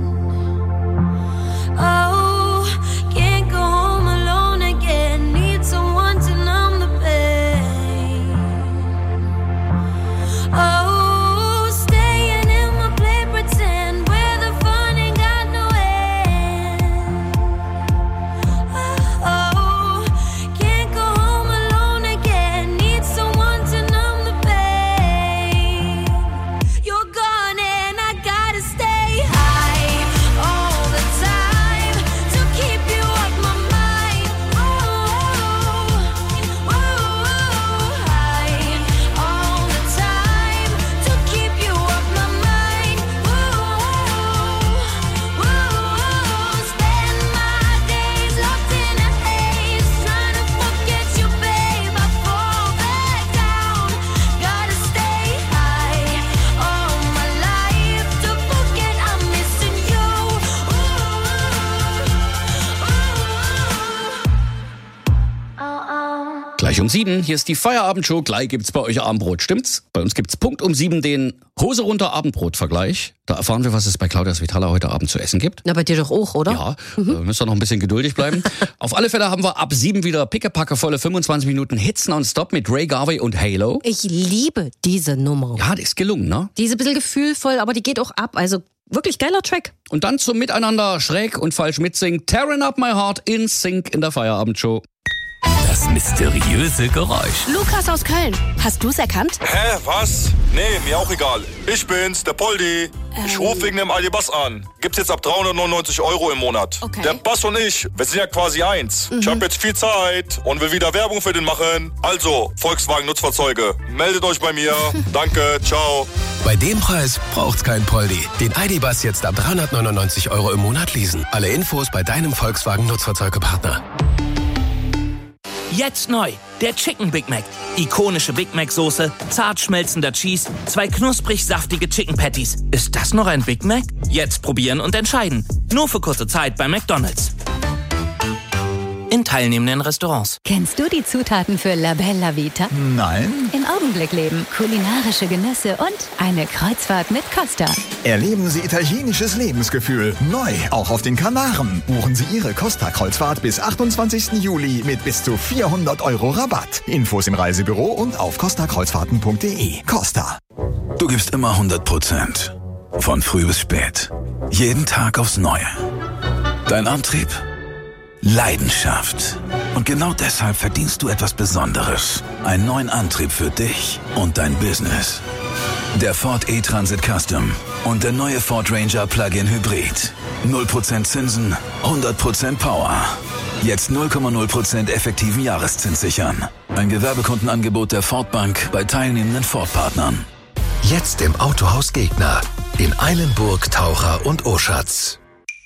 Oh, can't go home alone again, need someone to numb the pain. Oh, staying in my play pretend where the fun ain't got no end. Oh, can't go home alone again, need someone to numb the pain. You're gone and I gotta stay high all the time to keep you off my mind. High all the time to keep you off my mind. Spend my days locked in a haze, trying to forget you, babe. I fall back down, gotta stay high all my life to forget I'm missing you. Gleich um 7, hier ist die Feierabendshow. Gleich gibt's bei euch Abendbrot, stimmt's? Bei uns gibt's Punkt um 7 den Hose runter Abendbrot-Vergleich. Da erfahren wir, was es bei Claudia Svitala heute Abend zu essen gibt. Na, bei dir doch auch, oder? Ja, müsst ihr noch ein bisschen geduldig bleiben. Auf alle Fälle haben wir ab 7 wieder pickepackevolle 25 Minuten Hits nonstop mit Ray Garvey und Halo. Ich liebe diese Nummer. Ja, die ist gelungen, ne? Die ist ein bisschen gefühlvoll, aber die geht auch ab. Also wirklich geiler Track. Und dann zum Miteinander schräg und falsch mitsingen. Tearing Up My Heart in Sync in der Feierabendshow. das mysteriöse Geräusch. Lukas aus Köln. Hast du's erkannt? Hä, was? Nee, mir auch egal. Ich bin's, der Poldi. Ich rufe wegen dem ID-Bus an. Gibt's jetzt ab 399 € im Monat. Okay. Der Bus und ich, wir sind ja quasi eins. Ich habe jetzt viel Zeit und will wieder Werbung für den machen. Also, Volkswagen Nutzfahrzeuge, meldet euch bei mir. Danke, ciao. Bei dem Preis braucht's kein Poldi. Den ID-Bus jetzt ab 399 € im Monat leasen. Alle Infos bei deinem Volkswagen Nutzfahrzeugepartner. Jetzt neu, der Chicken Big Mac. Ikonische Big Mac Soße, zart schmelzender Cheese, 2 knusprig saftige Chicken Patties. Ist das noch ein Big Mac? Jetzt probieren und entscheiden. Nur für kurze Zeit bei McDonald's. In teilnehmenden Restaurants. Kennst du die Zutaten für La Bella Vita? Nein. Im Augenblick leben, kulinarische Genüsse und eine Kreuzfahrt mit Costa. Erleben Sie italienisches Lebensgefühl. Neu, auch auf den Kanaren. Buchen Sie Ihre Costa-Kreuzfahrt bis 28. Juli mit bis zu 400 € Rabatt. Infos im Reisebüro und auf costakreuzfahrten.de. Costa. Du gibst immer 100%. Von früh bis spät. Jeden Tag aufs Neue. Dein Antrieb? Leidenschaft. Und genau deshalb verdienst du etwas Besonderes. Einen neuen Antrieb für dich und dein Business. Der Ford E-Transit Custom und der neue Ford Ranger Plug-in Hybrid. 0% Zinsen, 100% Power. Jetzt 0,0% effektiven Jahreszins sichern. Ein Gewerbekundenangebot der Ford Bank bei teilnehmenden Ford-Partnern. Jetzt im Autohaus Gegner. In Eilenburg, Taucher und Oschatz.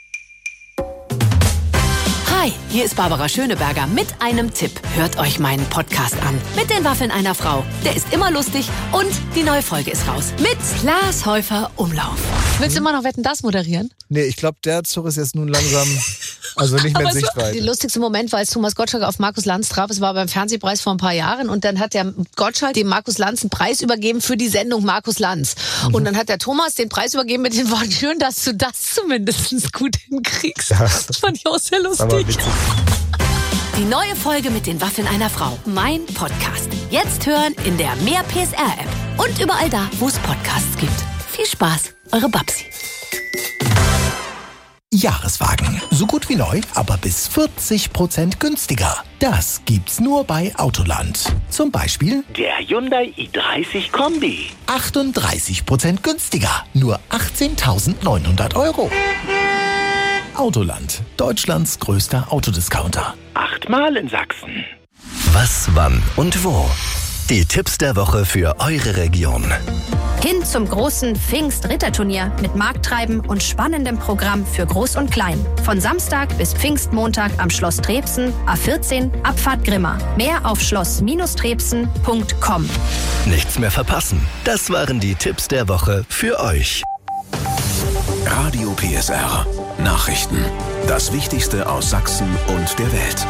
Hi, hier ist Barbara Schöneberger mit einem Tipp. Hört euch meinen Podcast an. Mit den Waffeln einer Frau. Der ist immer lustig und die neue Folge ist raus. Mit Lars Häufer Umlauf. Willst du immer noch Wetten, das moderieren? Nee, ich glaube, der Zug ist jetzt nun langsam, also nicht mehr in Sichtweite. Der lustigste Moment war, als Thomas Gottschalk auf Markus Lanz traf. Es war beim Fernsehpreis vor ein paar Jahren und dann hat der Gottschalk dem Markus Lanz einen Preis übergeben für die Sendung Markus Lanz. Und dann hat der Thomas den Preis übergeben mit den Worten, schön, dass du das zumindest gut hinkriegst. Ja, das fand ich auch sehr lustig. Die neue Folge mit den Waffeln einer Frau. Mein Podcast. Jetzt hören in der Mehr PSR-App. Und überall da, wo es Podcasts gibt. Viel Spaß, eure Babsi. Jahreswagen. So gut wie neu, aber bis 40% günstiger. Das gibt's nur bei Autoland. Zum Beispiel der Hyundai i30 Kombi. 38% günstiger. Nur 18.900 €. Autoland. Deutschlands größter Autodiscounter. 8-mal in Sachsen. Was, wann und wo? Die Tipps der Woche für eure Region. Hin zum großen Pfingst-Ritterturnier mit Markttreiben und spannendem Programm für Groß und Klein. Von Samstag bis Pfingstmontag am Schloss Trebsen, A14, Abfahrt Grimma. Mehr auf schloss-trebsen.com. Nichts mehr verpassen. Das waren die Tipps der Woche für euch. Radio PSR. Nachrichten. Das Wichtigste aus Sachsen und der Welt.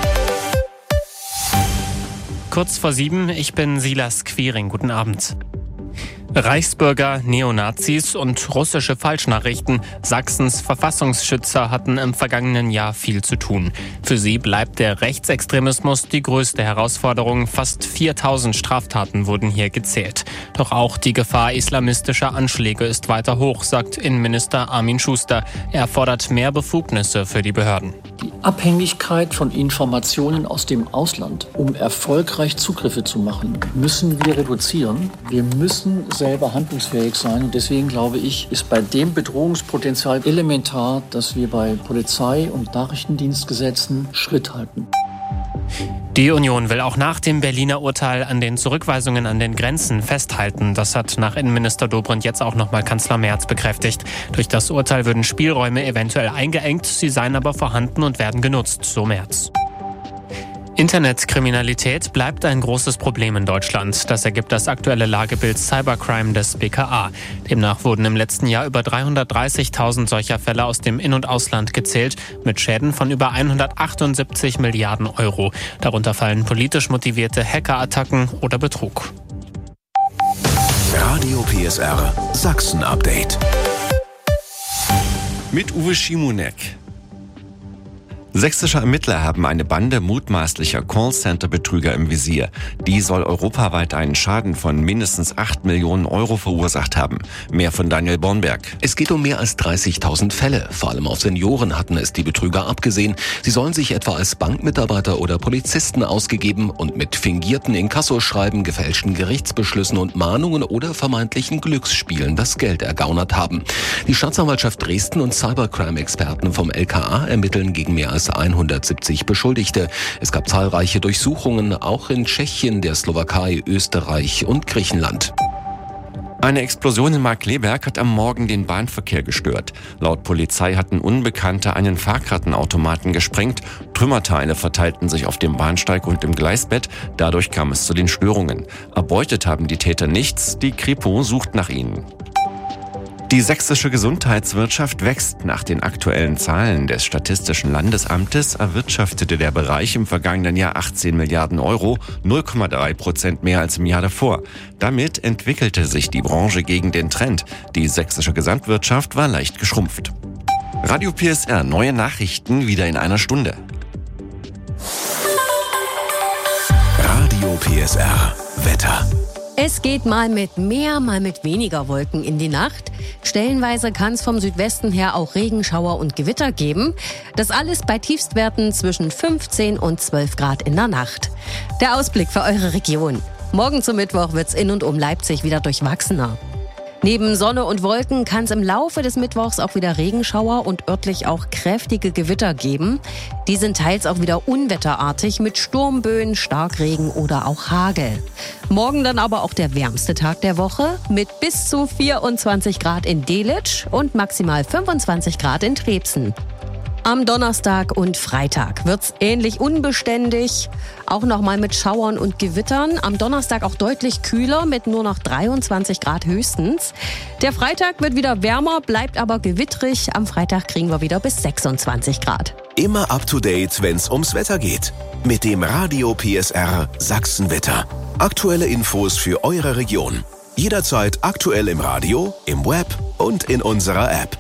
Kurz vor 7, ich bin Silas Quiring. Guten Abend. Reichsbürger, Neonazis und russische Falschnachrichten. Sachsens Verfassungsschützer hatten im vergangenen Jahr viel zu tun. Für sie bleibt der Rechtsextremismus die größte Herausforderung. Fast 4000 Straftaten wurden hier gezählt. Doch auch die Gefahr islamistischer Anschläge ist weiter hoch, sagt Innenminister Armin Schuster. Er fordert mehr Befugnisse für die Behörden. Die Abhängigkeit von Informationen aus dem Ausland, um erfolgreich Zugriffe zu machen, müssen wir reduzieren. Wir müssen selber handlungsfähig sein. Und deswegen glaube ich, ist bei dem Bedrohungspotenzial elementar, dass wir bei Polizei- und Nachrichtendienstgesetzen Schritt halten. Die Union will auch nach dem Berliner Urteil an den Zurückweisungen an den Grenzen festhalten. Das hat nach Innenminister Dobrindt jetzt auch nochmal Kanzler Merz bekräftigt. Durch das Urteil würden Spielräume eventuell eingeengt, sie seien aber vorhanden und werden genutzt, so Merz. Internetkriminalität bleibt ein großes Problem in Deutschland. Das ergibt das aktuelle Lagebild Cybercrime des BKA. Demnach wurden im letzten Jahr über 330.000 solcher Fälle aus dem In- und Ausland gezählt, mit Schäden von über 178 Milliarden €. Darunter fallen politisch motivierte Hackerattacken oder Betrug. Radio PSR Sachsen-Update. Mit Uwe Schimonek. Sächsische Ermittler haben eine Bande mutmaßlicher Callcenter-Betrüger im Visier. Die soll europaweit einen Schaden von mindestens 8 Millionen Euro verursacht haben. Mehr von Daniel Bornberg. Es geht um mehr als 30.000 Fälle. Vor allem auf Senioren hatten es die Betrüger abgesehen. Sie sollen sich etwa als Bankmitarbeiter oder Polizisten ausgegeben und mit fingierten Inkassoschreiben, gefälschten Gerichtsbeschlüssen und Mahnungen oder vermeintlichen Glücksspielen das Geld ergaunert haben. Die Staatsanwaltschaft Dresden und Cybercrime-Experten vom LKA ermitteln gegen mehr als 170 Beschuldigte. Es gab zahlreiche Durchsuchungen, auch in Tschechien, der Slowakei, Österreich und Griechenland. Eine Explosion in Markkleeberg hat am Morgen den Bahnverkehr gestört. Laut Polizei hatten Unbekannte einen Fahrkartenautomaten gesprengt. Trümmerteile verteilten sich auf dem Bahnsteig und im Gleisbett. Dadurch kam es zu den Störungen. Erbeutet haben die Täter nichts. Die Kripo sucht nach ihnen. Die sächsische Gesundheitswirtschaft wächst. Nach den aktuellen Zahlen des Statistischen Landesamtes erwirtschaftete der Bereich im vergangenen Jahr 18 Milliarden Euro, 0,3% mehr als im Jahr davor. Damit entwickelte sich die Branche gegen den Trend. Die sächsische Gesamtwirtschaft war leicht geschrumpft. Radio PSR, neue Nachrichten wieder in einer Stunde. Radio PSR, Wetter. Es geht mal mit mehr, mal mit weniger Wolken in die Nacht. Stellenweise kann es vom Südwesten her auch Regenschauer und Gewitter geben. Das alles bei Tiefstwerten zwischen 15 und 12 Grad in der Nacht. Der Ausblick für eure Region. Morgen zum Mittwoch wird's in und um Leipzig wieder durchwachsener. Neben Sonne und Wolken kann es im Laufe des Mittwochs auch wieder Regenschauer und örtlich auch kräftige Gewitter geben. Die sind teils auch wieder unwetterartig mit Sturmböen, Starkregen oder auch Hagel. Morgen dann aber auch der wärmste Tag der Woche mit bis zu 24 Grad in Delitzsch und maximal 25 Grad in Trebsen. Am Donnerstag und Freitag wird's ähnlich unbeständig, auch nochmal mit Schauern und Gewittern. Am Donnerstag auch deutlich kühler mit nur noch 23 Grad höchstens. Der Freitag wird wieder wärmer, bleibt aber gewittrig. Am Freitag kriegen wir wieder bis 26 Grad. Immer up to date, wenn's ums Wetter geht. Mit dem Radio PSR Sachsenwetter. Aktuelle Infos für eure Region. Jederzeit aktuell im Radio, im Web und in unserer App.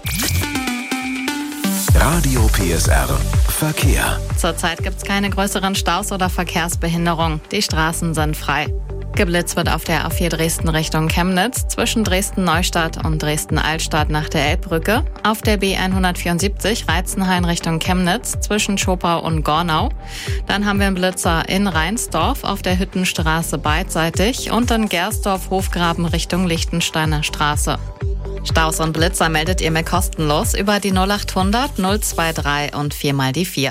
Radio PSR Verkehr. Zurzeit gibt es keine größeren Staus oder Verkehrsbehinderung. Die Straßen sind frei. Geblitzt wird auf der A4 Dresden Richtung Chemnitz zwischen Dresden-Neustadt und Dresden-Altstadt nach der Elbbrücke. Auf der B174 Reitzenhain Richtung Chemnitz zwischen Schopau und Gornau. Dann haben wir einen Blitzer in Rheinsdorf auf der Hüttenstraße beidseitig und in Gersdorf-Hofgraben Richtung Lichtensteiner Straße. Staus und Blitzer meldet ihr mir kostenlos über die 0800 023 und 4x4.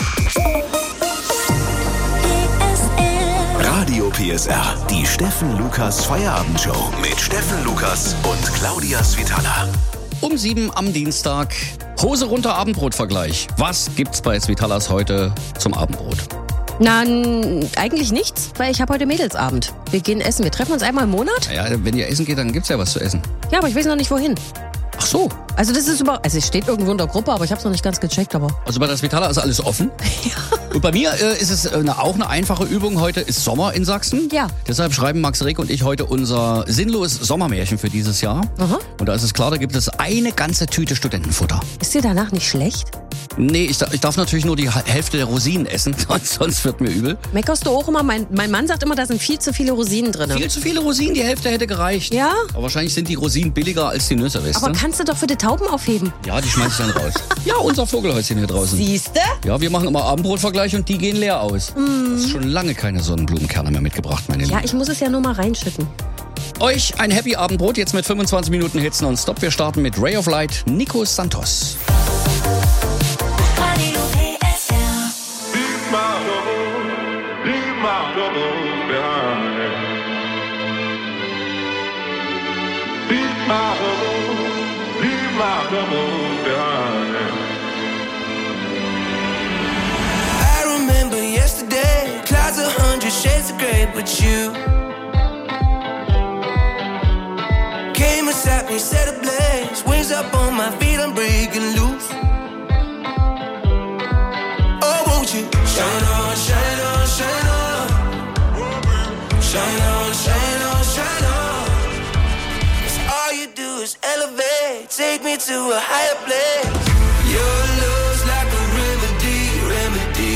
Radio PSR, die Steffen Lukas Feierabendshow mit Steffen Lukas und Claudia Svitala. Um 7 am Dienstag. Hose runter, Abendbrotvergleich. Was gibt's bei Svitalas heute zum Abendbrot? Na, eigentlich nichts, weil ich habe heute Mädelsabend. Wir gehen essen. Wir treffen uns einmal im Monat. Ja, wenn ihr essen geht, dann gibt's ja was zu essen. Ja, aber ich weiß noch nicht, wohin. Ach so. Also das ist also es steht irgendwo in der Gruppe, aber ich habe es noch nicht ganz gecheckt. Aber also bei der Svitala ist alles offen? Ja. Und bei mir ist es auch eine einfache Übung. Heute ist Sommer in Sachsen. Ja. Deshalb schreiben Max Reg und ich heute unser sinnloses Sommermärchen für dieses Jahr. Aha. Und da ist es klar, da gibt es eine ganze Tüte Studentenfutter. Ist dir danach nicht schlecht? Nee, ich darf natürlich nur die Hälfte der Rosinen essen, sonst wird mir übel. Meckerst du auch immer? Mein Mann sagt immer, da sind viel zu viele Rosinen drin. Viel zu viele Rosinen, die Hälfte hätte gereicht. Ja? Aber wahrscheinlich sind die Rosinen billiger als die Nüsse, weißt du? Aber kannst du doch für die Tauben aufheben. Ja, die schmeiß ich dann raus. Ja, unser Vogelhäuschen hier draußen. Siehste? Ja, wir machen immer Abendbrotvergleich und die gehen leer aus. Du hast schon lange keine Sonnenblumenkerne mehr mitgebracht, meine Lieben. Ja, ich muss es ja nur mal reinschütten. Euch ein Happy Abendbrot, jetzt mit 25 Minuten Hits nonstop. Wir starten mit Ray of Light, Nico Santos. I remember yesterday, clouds 100 shades of grey, but you came and sat me, set ablaze, wings up on my feet, I'm breaking loose. Oh, won't you shine on, shine on, shine on, shine on, shine on, shine on. 'Cause all you do is elevate, take me to a higher place. Your love's like a remedy, remedy.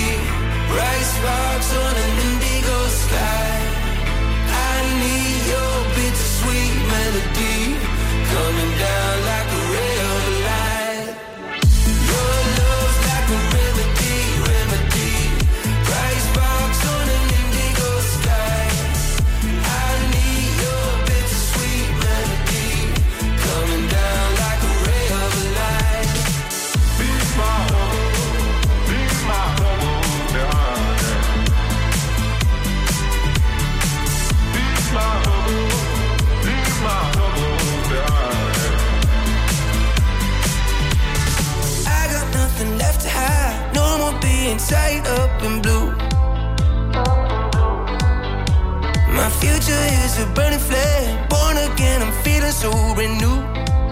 being tied up in blue. My future is a burning flame. Born again, I'm feeling so brand new.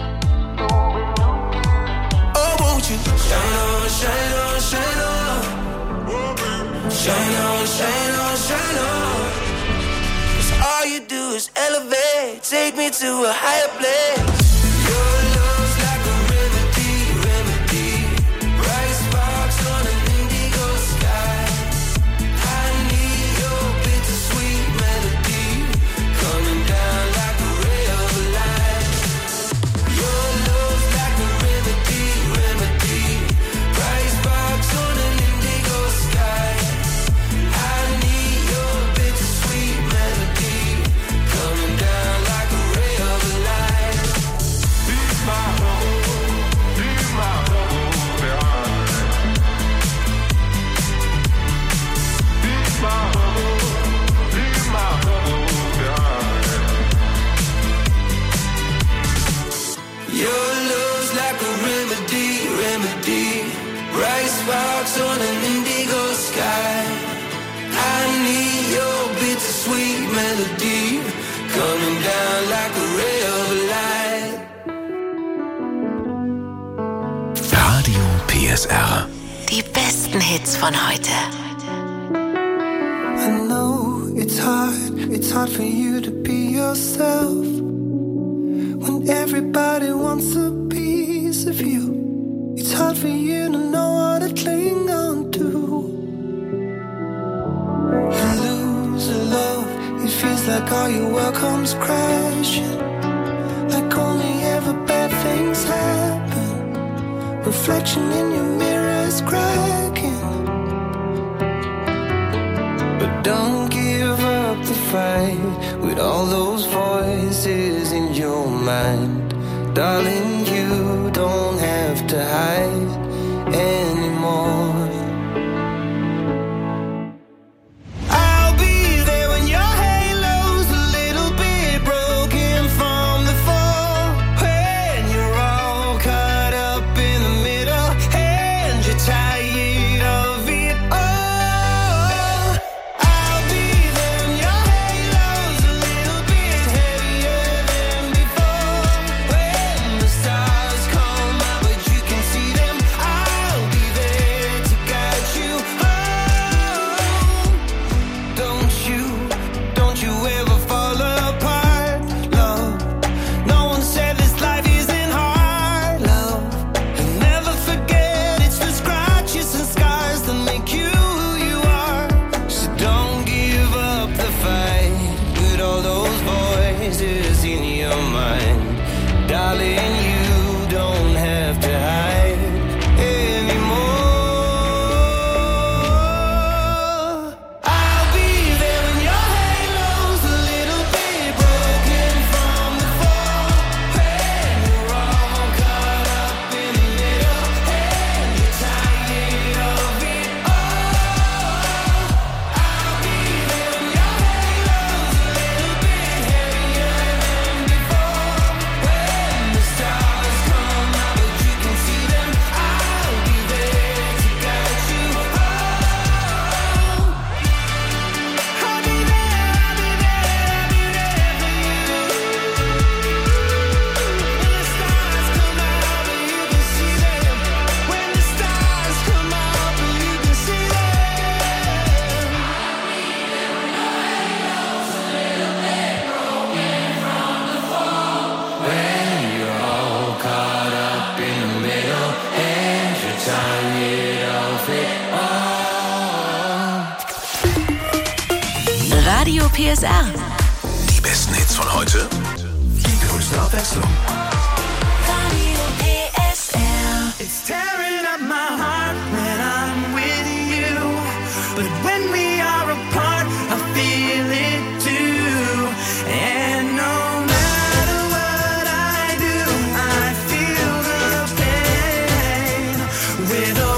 Oh, won't you shine on, shine on, shine on. Shine on, shine on, shine on. 'Cause all you do is elevate. Take me to a higher place. Your love's like a remedy, remedy. Bright sparks on an indigo sky. I need your bittersweet melody coming down like a ray of light. Your love's like a remedy, remedy. Bright sparks on an indigo sky. I need your bittersweet melody coming down like a ray of light. Leave my home behind. Leave my home behind. Your love's like a remedy, remedy. Bright sparks on an indigo sky. I need your bittersweet melody coming down like a ray of light. Radio PSR. Die besten Hits von heute. I know it's hard for you to be yourself when everybody wants a piece of you. It's hard for you to know what to cling on to. You lose a love, it feels like all your world comes crashing. Like only ever bad things happen. Reflection in your mirror is cracking. But don't give up the fight with all those voices in your mind. Darling, you don't have to hide anymore. I'll be there when your halo's a little bit broken from the fall. When you're all caught up in the middle and you're tired of it all. I'll be there when your halo's a little bit heavier than before. When the stars come out but you can see them, I'll be there to guide you home. Don't you ever fall apart, love. No one said this life isn't hard, love. And never forget it's the scratches and scars that make you who you are. So don't give up the fight with all those voices in your mind. Darling, you don't have to hide anymore. I'll be there when your halo's a little bit broken from the fall. When you're all caught up in the middle and you're tired of it all. I'll be there when your halo's a little bit heavier than before. When the stars come out but you can see them, I'll be there to guide you home. I'll be there, I'll be there, I'll be there for you. When the stars come out but you can see them. When the stars come out but you can see them. When you're all caught up in the middle and you're tired of it all. Radio PSR. Die besten Hits von heute. Die größte Abwechslung. It's tearing up my heart when I'm with you. But when we are apart, I feel it too. And no matter what I do, I feel the pain. With